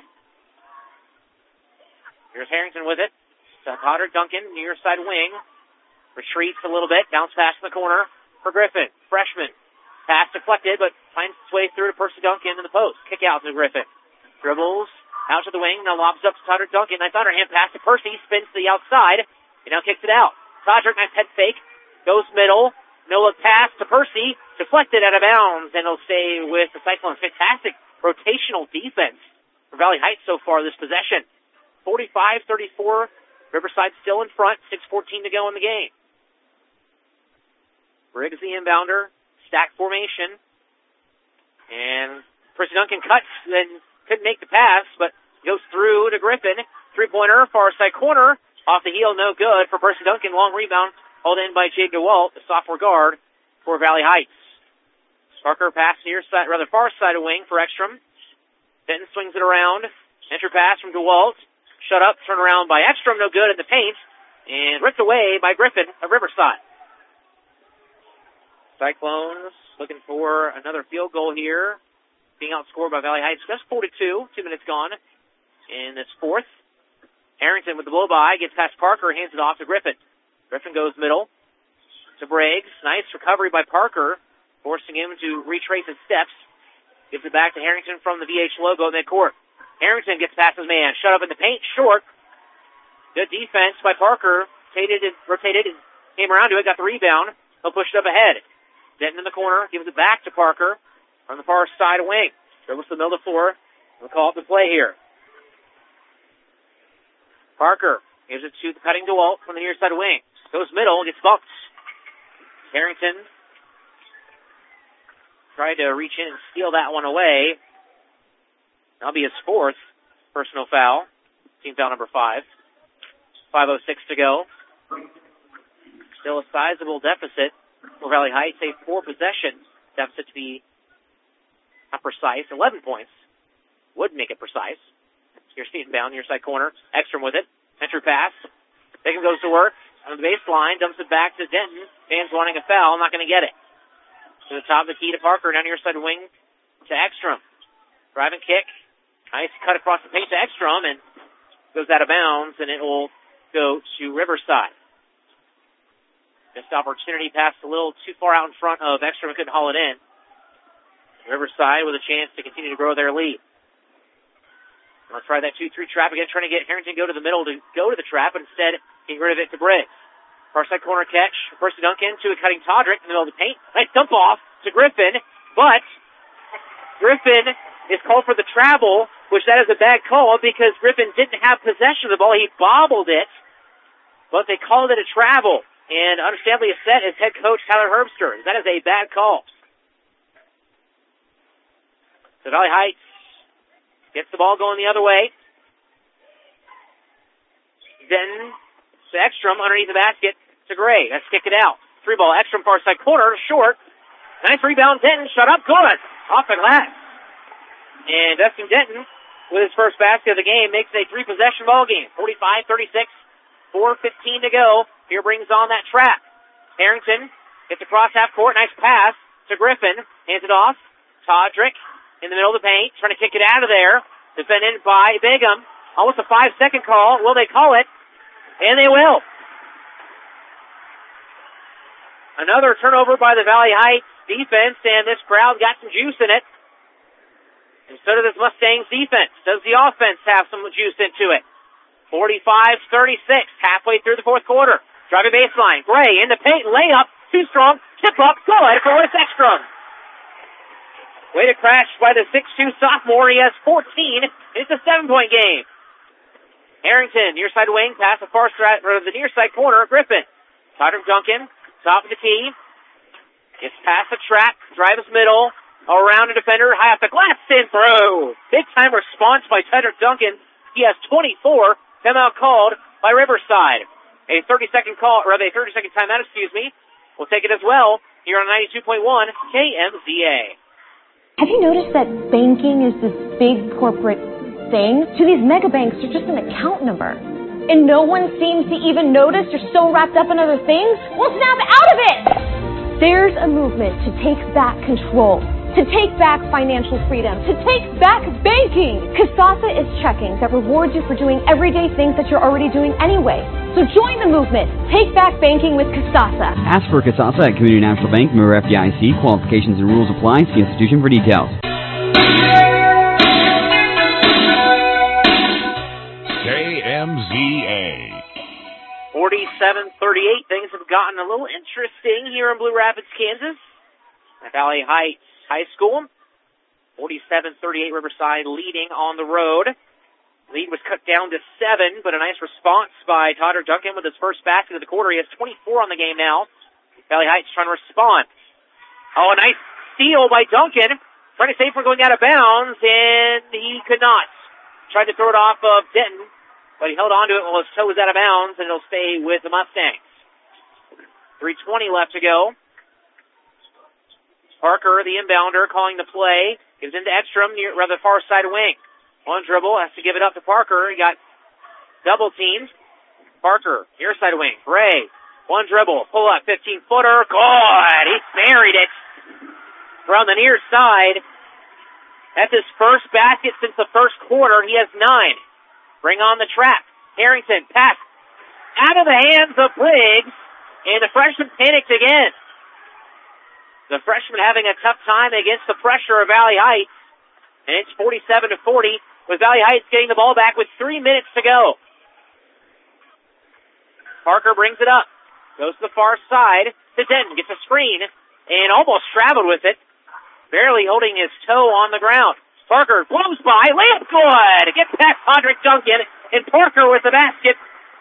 S2: Here's Harrington with it. Potter Duncan, near side wing. Retreats a little bit. Bounce pass in the corner for Griffin. Freshman. Pass deflected, but finds its way through to Percy Duncan in the post. Kick out to Griffin. Dribbles out to the wing. Now lobs up to Tyler Duncan. Nice underhand pass to Percy. Spins to the outside. And now kicks it out. Todrick, nice head fake. Goes middle. No look pass to Percy. Deflected out of bounds. And it'll stay with the Cyclones. Fantastic rotational defense for Valley Heights so far this possession. 45-34. Riverside still in front. 6:14 to go in the game. Briggs the inbounder. Stack formation. And Percy Duncan cuts, then couldn't make the pass, but goes through to Griffin. Three-pointer, far side corner. Off the heel, no good for Percy Duncan. Long rebound, hauled in by Jake DeWalt, the sophomore guard for Valley Heights. Parker pass near side, rather far side of wing for Ekstrom. Denton swings it around. Entry pass from DeWalt. Shut up, turn around by Ekstrom, no good in the paint. And ripped away by Griffin of Riverside. Cyclones looking for another field goal here. Being outscored by Valley Heights. Just 42. 2 minutes gone in this fourth. Harrington with the blow-by. Gets past Parker. Hands it off to Griffin. Griffin goes middle to Briggs. Nice recovery by Parker. Forcing him to retrace his steps. Gives it back to Harrington from the VH logo midcourt. Harrington gets past his man. Shut up in the paint. Short. Good defense by Parker. Rotated and came around to it. Got the rebound. He'll push it up ahead. Denton in the corner, gives it back to Parker on the far side of wing. Dribbles to the middle of the floor. We'll call up the play here. Parker gives it to the cutting DeWalt from the near side of wing. Goes middle, gets bumped. Harrington tried to reach in and steal that one away. That'll be his fourth personal foul. Team foul number 5. 5:06 to go. Still a sizable deficit for Valley Heights, a 4-possession deficit to be not precise. 11 points would make it precise. Here's the inbound, near side corner. Ekstrom with it. Entry pass. Bacon goes to work on the baseline, dumps it back to Denton. Fans wanting a foul, not going to get it. To the top of the key to Parker, now near side wing to Ekstrom. Driving kick. Nice cut across the paint to Ekstrom, and goes out of bounds, and it will go to Riverside. Missed opportunity, passed a little too far out in front of Ekstrom and couldn't haul it in. Riverside with a chance to continue to grow their lead. Let's try that 2-3 trap again, trying to get Harrington to go to the middle to go to the trap, but instead getting rid of it to Briggs. Far side corner catch. Percy Duncan to a cutting Todrick in the middle of the paint. Nice dump off to Griffin, but Griffin is called for the travel, which that is a bad call because Griffin didn't have possession of the ball. He bobbled it, but they called it a travel. And understandably upset is head coach Tyler Herbster. That is a bad call. So Valley Heights gets the ball going the other way. Then to Ekstrom underneath the basket to Gray. Let's kick it out. 3-ball. Ekstrom far side corner. Short. Nice rebound. Denton shut up. Good. Off and last. And Dustin Denton with his first basket of the game makes a 3-possession ball game. 45-36. 4:15 to go. Here brings on that trap. Harrington gets across half court. Nice pass to Griffin. Hands it off. Todrick in the middle of the paint. Trying to kick it out of there. Defended by Bigham. Almost a 5-second call. Will they call it? And they will. Another turnover by the Valley Heights defense, and this crowd got some juice in it. And so does this Mustangs defense. Does the offense have some juice into it? 45-36, halfway through the fourth quarter. Driving baseline, Gray in the paint, layup, too strong, tip up, good for Otis Ekstrom. Way to crash by the 6'2 sophomore. He has 14. It's a 7-point game. Harrington, near side wing, pass the far side, or the near side corner, Griffin. Tyler Duncan, top of the key. Gets past the trap, drives middle, around a defender, high off the glass, in through. Big time response by Tyler Duncan. He has 24. Timeout called by Riverside. A 30-second timeout, We'll take it as well here on 92.1 KMZA.
S11: Have you noticed that banking is this big corporate thing? To these mega banks, they're just an account number. And no one seems to even notice you're so wrapped up in other things? Well, snap out of it! There's a movement to take back control, to take back financial freedom, to take back banking. Kasasa is checking that rewards you for doing everyday things that you're already doing anyway. So join the movement. Take back banking with Kasasa.
S18: Ask for Kasasa at Community National Bank, member FDIC. Qualifications and rules apply. See institution for details.
S22: KMZA.
S2: 47-38. Things have gotten a little interesting here in Blue Rapids, Kansas. At Valley Heights High School. 47-38, Riverside leading on the road. Lead was cut down to 7, but a nice response by Tyler Duncan with his first basket of the quarter. He has 24 on the game now. Valley Heights trying to respond. Oh, a nice steal by Duncan. Trying to save from going out of bounds, and he could not. Tried to throw it off of Denton, but he held on to it while his toe was out of bounds, and it'll stay with the Mustangs. 3:20 left to go. Parker, the inbounder, calling the play. Gives into Ekstrom, near rather far side wing. One dribble, has to give it up to Parker. He got double teamed. Parker, near side wing. Gray, one dribble, pull up, 15-footer. Good! He buried it from the near side. That's his first basket since the first quarter. He has 9. Bring on the trap. Harrington, pass out of the hands of Briggs, and the freshman panicked again. The freshman having a tough time against the pressure of Valley Heights, and it's 47-40, with Valley Heights getting the ball back with 3 minutes to go. Parker brings it up, goes to the far side to Denton, gets a screen, and almost traveled with it, barely holding his toe on the ground. Parker blows by, layup good! Gets past Roderick Duncan, and Parker with the basket.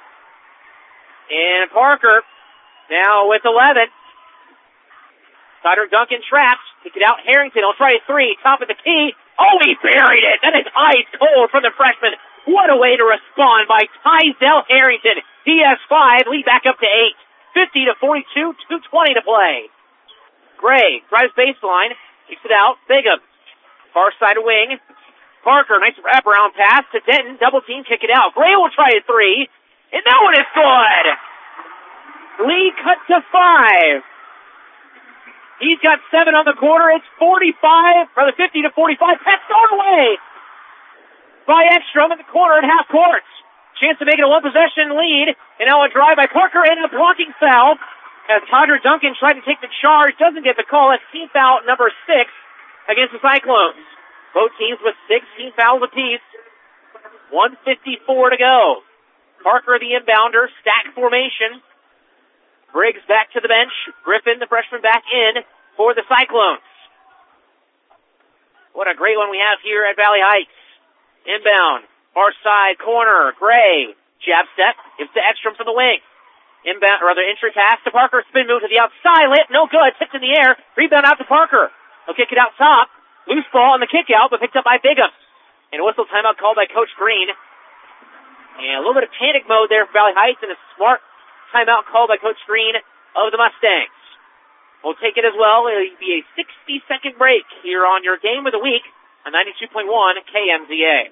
S2: And Parker now with 11. Roderick Duncan trapped, kick it out, Harrington will try a 3, top of the key. Oh, he buried it! That is ice cold from the freshman. What a way to respond by Tysdell Harrington. He has 5, lead back up to 8. 50-42, 2:20 to play. Gray drives baseline, kicks it out, Bigham. Far side wing. Parker, nice wraparound pass to Denton. Double team, kick it out. Gray will try a 3. And that one is good. Lead cut to 5. He's got 7 on the quarter. It's 50-45. Pass thrown away by Ekstrom in the corner at half court. Chance to make it a one-possession lead. And now a drive by Parker and a blocking foul. As Tyler Duncan tried to take the charge, doesn't get the call. That's team foul number 6 against the Cyclones. Both teams with 16 fouls apiece. 1:54 to go. Parker, the inbounder, stack formation. Briggs back to the bench. Griffin, the freshman, back in for the Cyclones. What a great one we have here at Valley Heights. Inbound, far side corner, Gray. Jab step, gives to Ekstrom from the wing. Inbound, or rather entry pass to Parker. Spin move to the outside. Layup, no good. Tipped in the air. Rebound out to Parker. He'll kick it out top. Loose ball on the kick out, but picked up by Bigham. And a whistle timeout called by Coach Green. And a little bit of panic mode there for Valley Heights, and a smart timeout called by Coach Green of the Mustangs. We'll take it as well. It'll be a 60-second break here on your game of the week on 92.1 KMZA.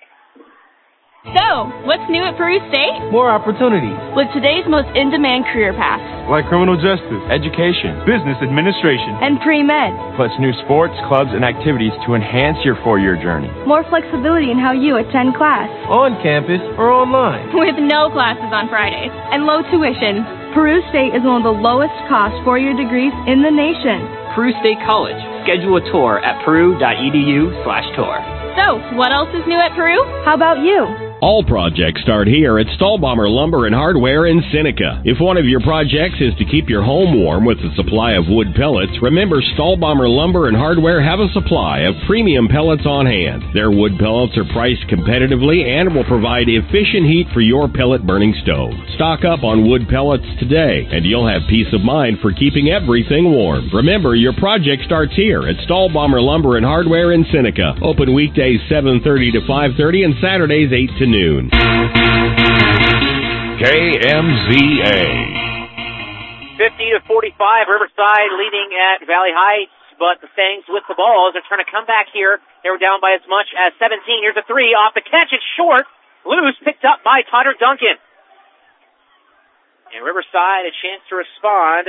S12: So, what's new at Peru State?
S21: More opportunities.
S12: With today's most in-demand career paths.
S13: Like criminal justice, education, business administration,
S12: and pre-med.
S13: Plus new sports, clubs, and activities to enhance your 4-year journey.
S12: More flexibility in how you attend class.
S21: On campus or online.
S12: With no classes on Fridays. And low tuition. Peru State is one of the lowest cost 4-year degrees in the nation.
S14: Peru State College. Schedule a tour at peru.edu/tour.
S12: So, what else is new at Peru? How about you?
S15: All projects start here at Stahlbommer Lumber and Hardware in Seneca. If one of your projects is to keep your home warm with a supply of wood pellets, remember Stahlbommer Lumber and Hardware have a supply of premium pellets on hand. Their wood pellets are priced competitively and will provide efficient heat for your pellet burning stove. Stock up on wood pellets today, and you'll have peace of mind for keeping everything warm. Remember, your project starts here at Stahlbommer Lumber and Hardware in Seneca. Open weekdays 7:30 to 5:30 and Saturdays 8 to noon.
S22: KMZA.
S2: 50-45, Riverside leading at Valley Heights, but the Stangs with the ball as they're trying to come back here. They were down by as much as 17. Here's a three off the catch. It's short. Loose, picked up by Todrick Duncan. And Riverside a chance to respond.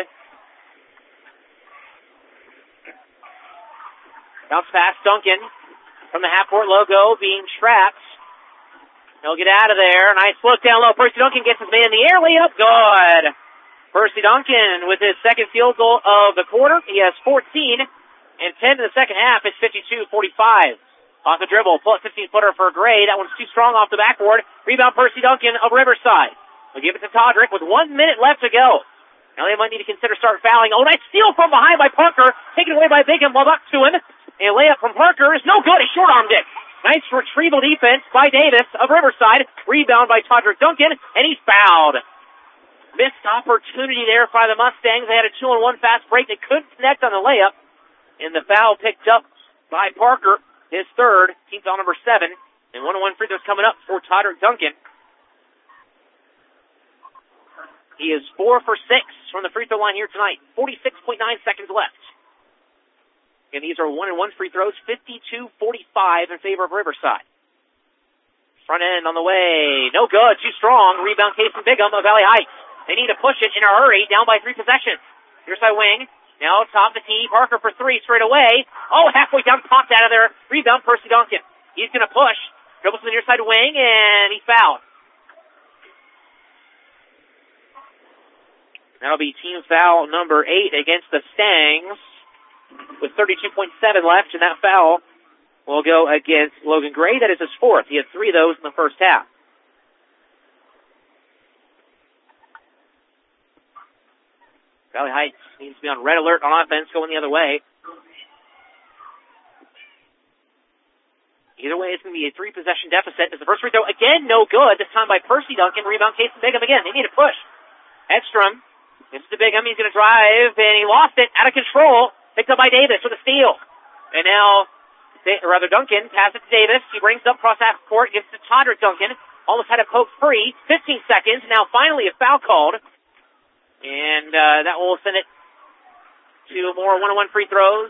S2: Bounce pass, Duncan from the half-court logo being trapped. He'll get out of there. Nice look down low. Percy Duncan gets his man in the air. Layup, good. Percy Duncan with his second field goal of the quarter. He has 14 and 10 in the second half. It's 52-45. Off the dribble, pull up 15-footer for Gray. That one's too strong off the backboard. Rebound Percy Duncan of Riverside. They'll give it to Todrick with 1 minute left to go. Now they might need to consider start fouling. Oh, nice steal from behind by Parker. Taken away by Bigham. Well, up to him. A layup from Parker is no good. He short-armed it. Nice retrieval defense by Davis of Riverside. Rebound by Todrick Duncan, and he's fouled. Missed opportunity there by the Mustangs. They had a 2-on-1 fast break. They couldn't connect on the layup. And the foul picked up by Parker, his third, team foul number 7. And 1-on-1 free throws coming up for Todrick Duncan. He is 4 for 6 from the free throw line here tonight. 46.9 seconds left. And these are 1-and-1 free throws, 52-45 in favor of Riverside. Front end on the way. No good. Too strong. Rebound Casey Bigham of Valley Heights. They need to push it in a hurry. Down by 3 possessions. Near side wing. Now top the key. Parker for 3 straight away. Oh, halfway down. Popped out of there. Rebound Percy Duncan. He's going to push. Dribbles to the near side wing, and he's fouled. That'll be team foul number 8 against the Stangs. With 32.7 left, and that foul will go against Logan Gray. That is his 4th. He had 3 of those in the first half. Valley Heights needs to be on red alert on offense, going the other way. Either way, it's going to be a 3-possession deficit. As the first free throw, again, no good. This time by Percy Duncan. Rebound Casey Bigham again. They need to push. Edstrom gets to Bigham. He's going to drive, and he lost it. Out of control. Picked up by Davis with a steal. And now, Duncan passes it to Davis. He brings it up across half court, gives it to Todrick Duncan. Almost had a poke free. 15 seconds. Now finally a foul called. And that will send it to more 1-on-1 free throws.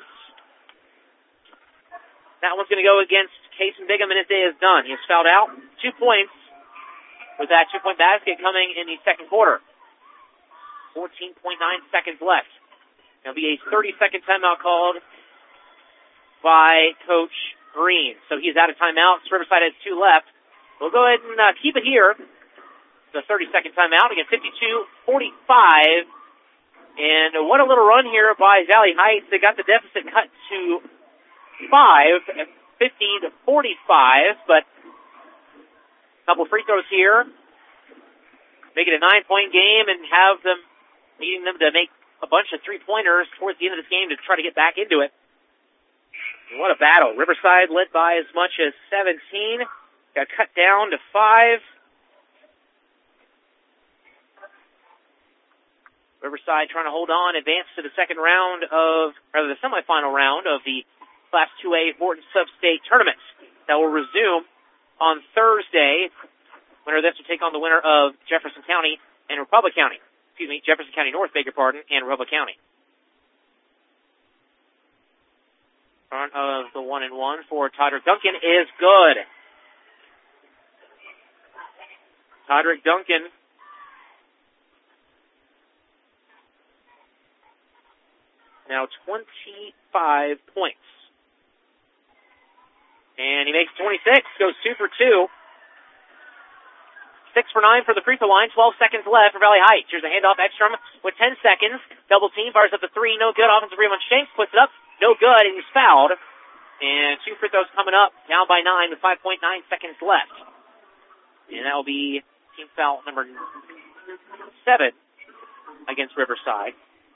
S2: That one's going to go against Casey Bigham, and his day is done. He is fouled out. 2 points with that 2-point basket coming in the second quarter. 14.9 seconds left. There'll be a 30-second timeout called by Coach Green. So he's out of timeouts. Riverside has 2 left. We'll go ahead and keep it here. The 30-second timeout. Again, 52-45. And what a little run here by Valley Heights. They got the deficit cut to 5, 50-45. But a couple free throws here. Make it a 9-point game and have them, needing them to make a bunch of 3-pointers towards the end of this game to try to get back into it. And what a battle. Riverside led by as much as 17. Got cut down to 5. Riverside trying to hold on, advance to the second round of, or the semifinal round of the Class 2A Morton Sub-State Tournament that will resume on Thursday. Winner of this will take on the winner of Jefferson County and Republic County. Jefferson County North, beg your pardon, and Republic County. Front of the 1-and-1 for Todrick Duncan is good. Todrick Duncan now 25 points. And he makes 26, goes 2 for 2. 6 for 9 for the free throw line. 12 seconds left for Valley Heights. Here's a handoff. Ekstrom with 10 seconds. Double team. Fires up the 3. No good. Offensive rebound. Shanks puts it up. No good. And he's fouled. And 2 free throws coming up. Down by 9 with 5.9 seconds left. And that will be team foul number 7 against Riverside.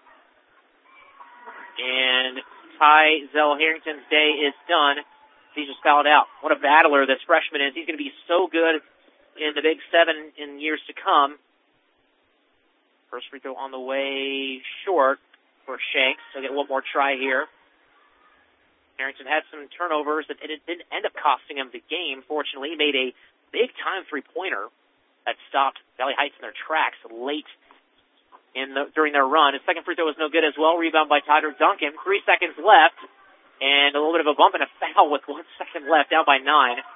S2: And Ty Zell-Harrington's day is done. He's just fouled out. What a battler this freshman is. He's going to be so good in the Big 7 in years to come. First free throw on the way short for Shanks. He'll get one more try here. Harrington had some turnovers that it didn't end up costing him the game. Fortunately, he made a big-time three-pointer that stopped Valley Heights in their tracks late during their run. His second free throw was no good as well. Rebound by Tyler Duncan. 3 seconds left, and a little bit of a bump and a foul with 1 second left, down by 9.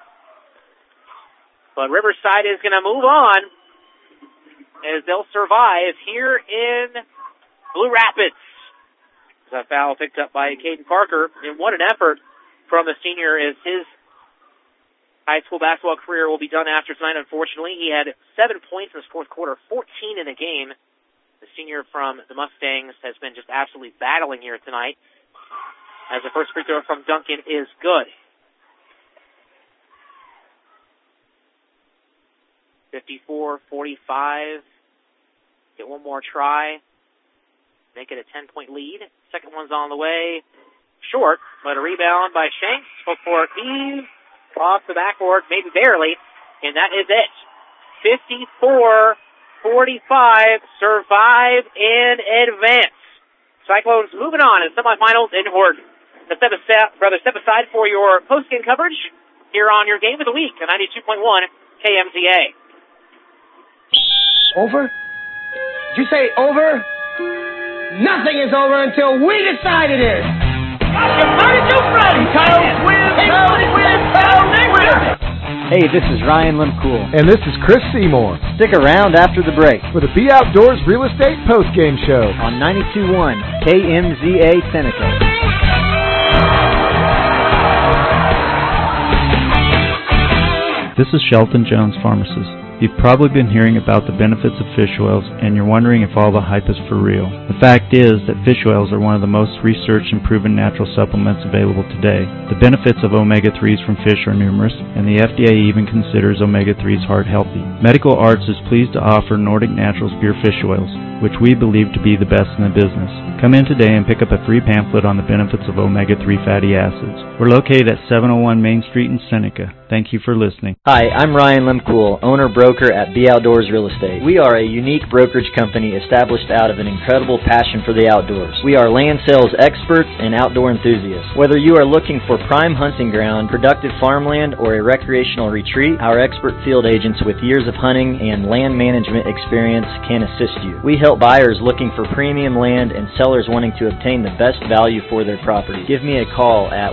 S2: But Riverside is going to move on as they'll survive here in Blue Rapids. A foul picked up by Caden Parker, and what an effort from the senior as his high school basketball career will be done after tonight, unfortunately. He had 7 points in his fourth quarter, 14 in the game. The senior from the Mustangs has been just absolutely battling here tonight, as the first free throw from Duncan is good. 54-45. Get one more try. Make it a 10-point lead. Second one's on the way. Short, but a rebound by Shanks. Hook for a heave. Off the backboard, maybe barely. And that is it. 54-45. Survive and advance. Cyclones moving on in semifinals in Horton. Step aside for your post-game coverage here on your game of the week on 92.1 KMZA.
S17: Over? Did you say over? Nothing is over until we decide it is.
S19: Hey, this is Ryan Limcool.
S23: And this is Chris Seymour.
S19: Stick around after the break
S23: for the Be Outdoors Real Estate Postgame Show
S19: on 92.1 KMZA Seneca.
S24: This is Shelton Jones, pharmacist. You've probably been hearing about the benefits of fish oils, and you're wondering if all the hype is for real. The fact is that fish oils are one of the most researched and proven natural supplements available today. The benefits of omega-3s from fish are numerous, and the FDA even considers omega-3s heart healthy. Medical Arts is pleased to offer Nordic Naturals pure fish oils, which we believe to be the best in the business. Come in today and pick up a free pamphlet on the benefits of omega-3 fatty acids. We're located at 701 Main Street in Seneca. Thank you for listening.
S19: Hi, I'm Ryan Limcool, owner-broker at Be Outdoors Real Estate. We are a unique brokerage company established out of an incredible passion for the outdoors. We are land sales experts and outdoor enthusiasts. Whether you are looking for prime hunting ground, productive farmland, or a recreational retreat, our expert field agents with years of hunting and land management experience can assist you. We help buyers looking for premium land and sellers wanting to obtain the best value for their property. Give me a call at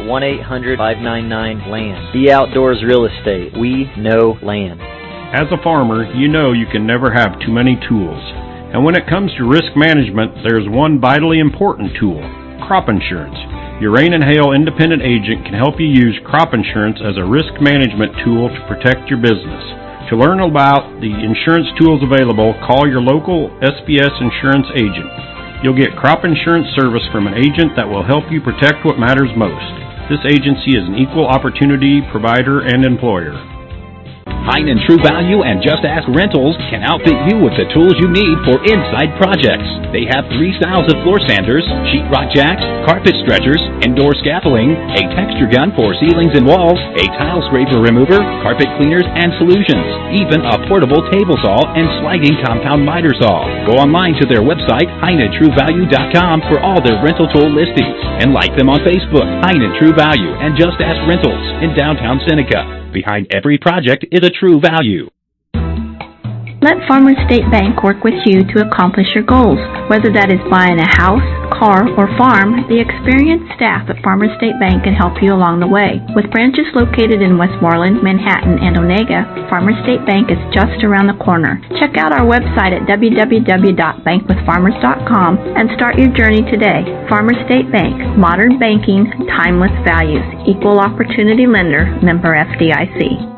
S19: 1-800-599-LAND. Be Outdoors Real Estate. We know land.
S3: As a farmer, you know you can never have too many tools. And when it comes to risk management, there's one vitally important tool: crop insurance. Your Rain and Hail independent agent can help you use crop insurance as a risk management tool to protect your business. To learn about the insurance tools available, call your local SBS insurance agent. You'll get crop insurance service from an agent that will help you protect what matters most. This agency is an equal opportunity provider and employer.
S1: Heinen True Value and Just Ask Rentals can outfit you with the tools you need for inside projects. They have 3 styles of floor sanders, sheetrock jacks, carpet stretchers, indoor scaffolding, a texture gun for ceilings and walls, a tile scraper remover, carpet cleaners and solutions, even a portable table saw and sliding compound miter saw. Go online to their website, HeinenTrueValue.com, for all their rental tool listings, and like them on Facebook, Heinen True Value and Just Ask Rentals in downtown Seneca. Behind every project is a True Value.
S25: Let Farmers State Bank work with you to accomplish your goals. Whether that is buying a house, car, or farm, the experienced staff at Farmers State Bank can help you along the way. With branches located in Westmoreland, Manhattan, and Onega, Farmers State Bank is just around the corner. Check out our website at www.bankwithfarmers.com and start your journey today. Farmers State Bank, modern banking, timeless values, equal opportunity lender, member FDIC.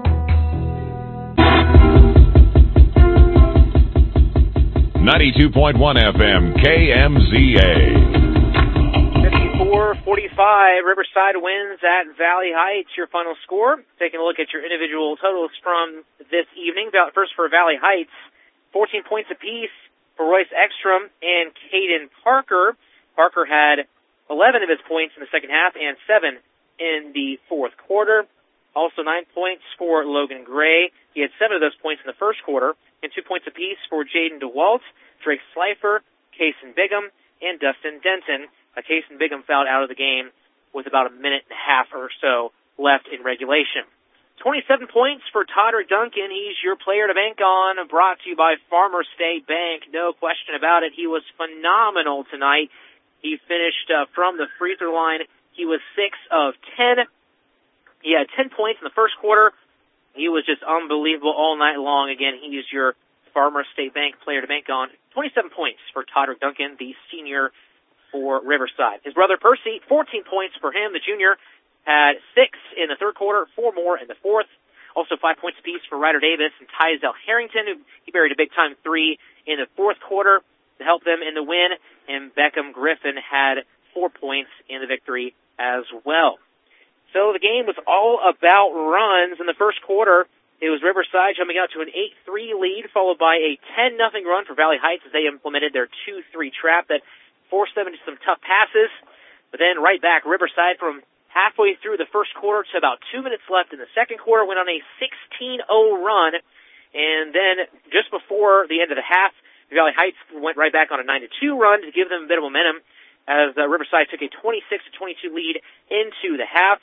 S22: 92.1 FM, KMZA.
S2: 54-45. Riverside wins at Valley Heights. Your final score. Taking a look at your individual totals from this evening. First for Valley Heights, 14 points apiece for Royce Ekstrom and Caden Parker. Parker had 11 of his points in the second half and 7 in the fourth quarter. Also 9 points for Logan Gray. He had 7 of those points in the first quarter, and 2 points apiece for Jaden DeWalt, Drake Slifer, Kaysen Bigham, and Dustin Denton. Kaysen Bigham fouled out of the game with about a minute and a half or so left in regulation. 27 points for Todrick Duncan. He's your player to bank on, brought to you by Farmer State Bank. No question about it. He was phenomenal tonight. He finished from the free throw line. He was 6 of 10. He had 10 points in the first quarter. He was just unbelievable all night long. Again, he is your Farmer State Bank player to bank on. 27 points for Todrick Duncan, the senior for Riverside. His brother Percy, 14 points for him. The junior had 6 in the third quarter, 4 more in the fourth. Also 5 points apiece for Ryder Davis and Tysdale Harrington, who he buried a big-time 3 in the fourth quarter to help them in the win. And Beckham Griffin had 4 points in the victory as well. So the game was all about runs. In the first quarter, it was Riverside jumping out to an 8-3 lead, followed by a 10-0 run for Valley Heights as they implemented their 2-3 trap that forced them into some tough passes. But then right back, Riverside from halfway through the first quarter to about 2 minutes left in the second quarter went on a 16-0 run. And then just before the end of the half, Valley Heights went right back on a 9-2 run to give them a bit of momentum as Riverside took a 26-22 lead into the half.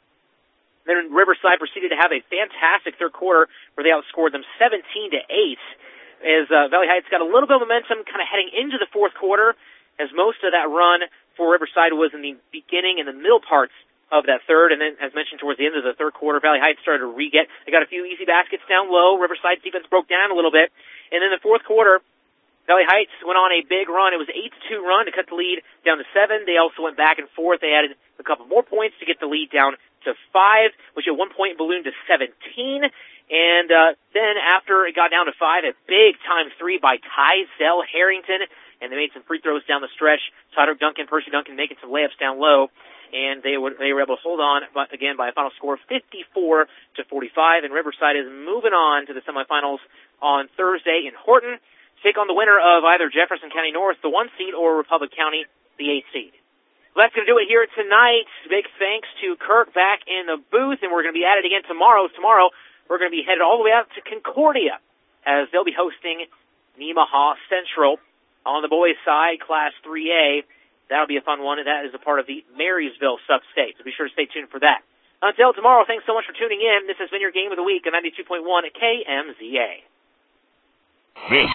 S2: Then Riverside proceeded to have a fantastic third quarter where they outscored them 17-8 as Valley Heights got a little bit of momentum kind of heading into the fourth quarter, as most of that run for Riverside was in the beginning and the middle parts of that third. And then, as mentioned, towards the end of the third quarter, Valley Heights started to re-get. They got a few easy baskets down low. Riverside's defense broke down a little bit. And in the fourth quarter, Valley Heights went on a big run. It was an 8-2 run to cut the lead down to 7. They also went back and forth. They added a couple more points to get the lead down to 5, which at one point ballooned to 17. And then after it got down to 5, a big-time 3 by Tysdale Harrington, and they made some free throws down the stretch. Todrick Duncan, Percy Duncan making some layups down low, and they were able to hold on, but again, by a final score of 54-45, and Riverside is moving on to the semifinals on Thursday in Horton to take on the winner of either Jefferson County North, the 1 seed, or Republic County, the 8 seed. Well, that's going to do it here tonight. Big thanks to Kirk back in the booth, and we're going to be at it again tomorrow. Tomorrow, we're going to be headed all the way out to Concordia as they'll be hosting Nemaha Central on the boys' side, Class 3A. That'll be a fun one, and that is a part of the Marysville sub-state, so be sure to stay tuned for that. Until tomorrow, thanks so much for tuning in. This has been your Game of the Week on 92.1 KMZA.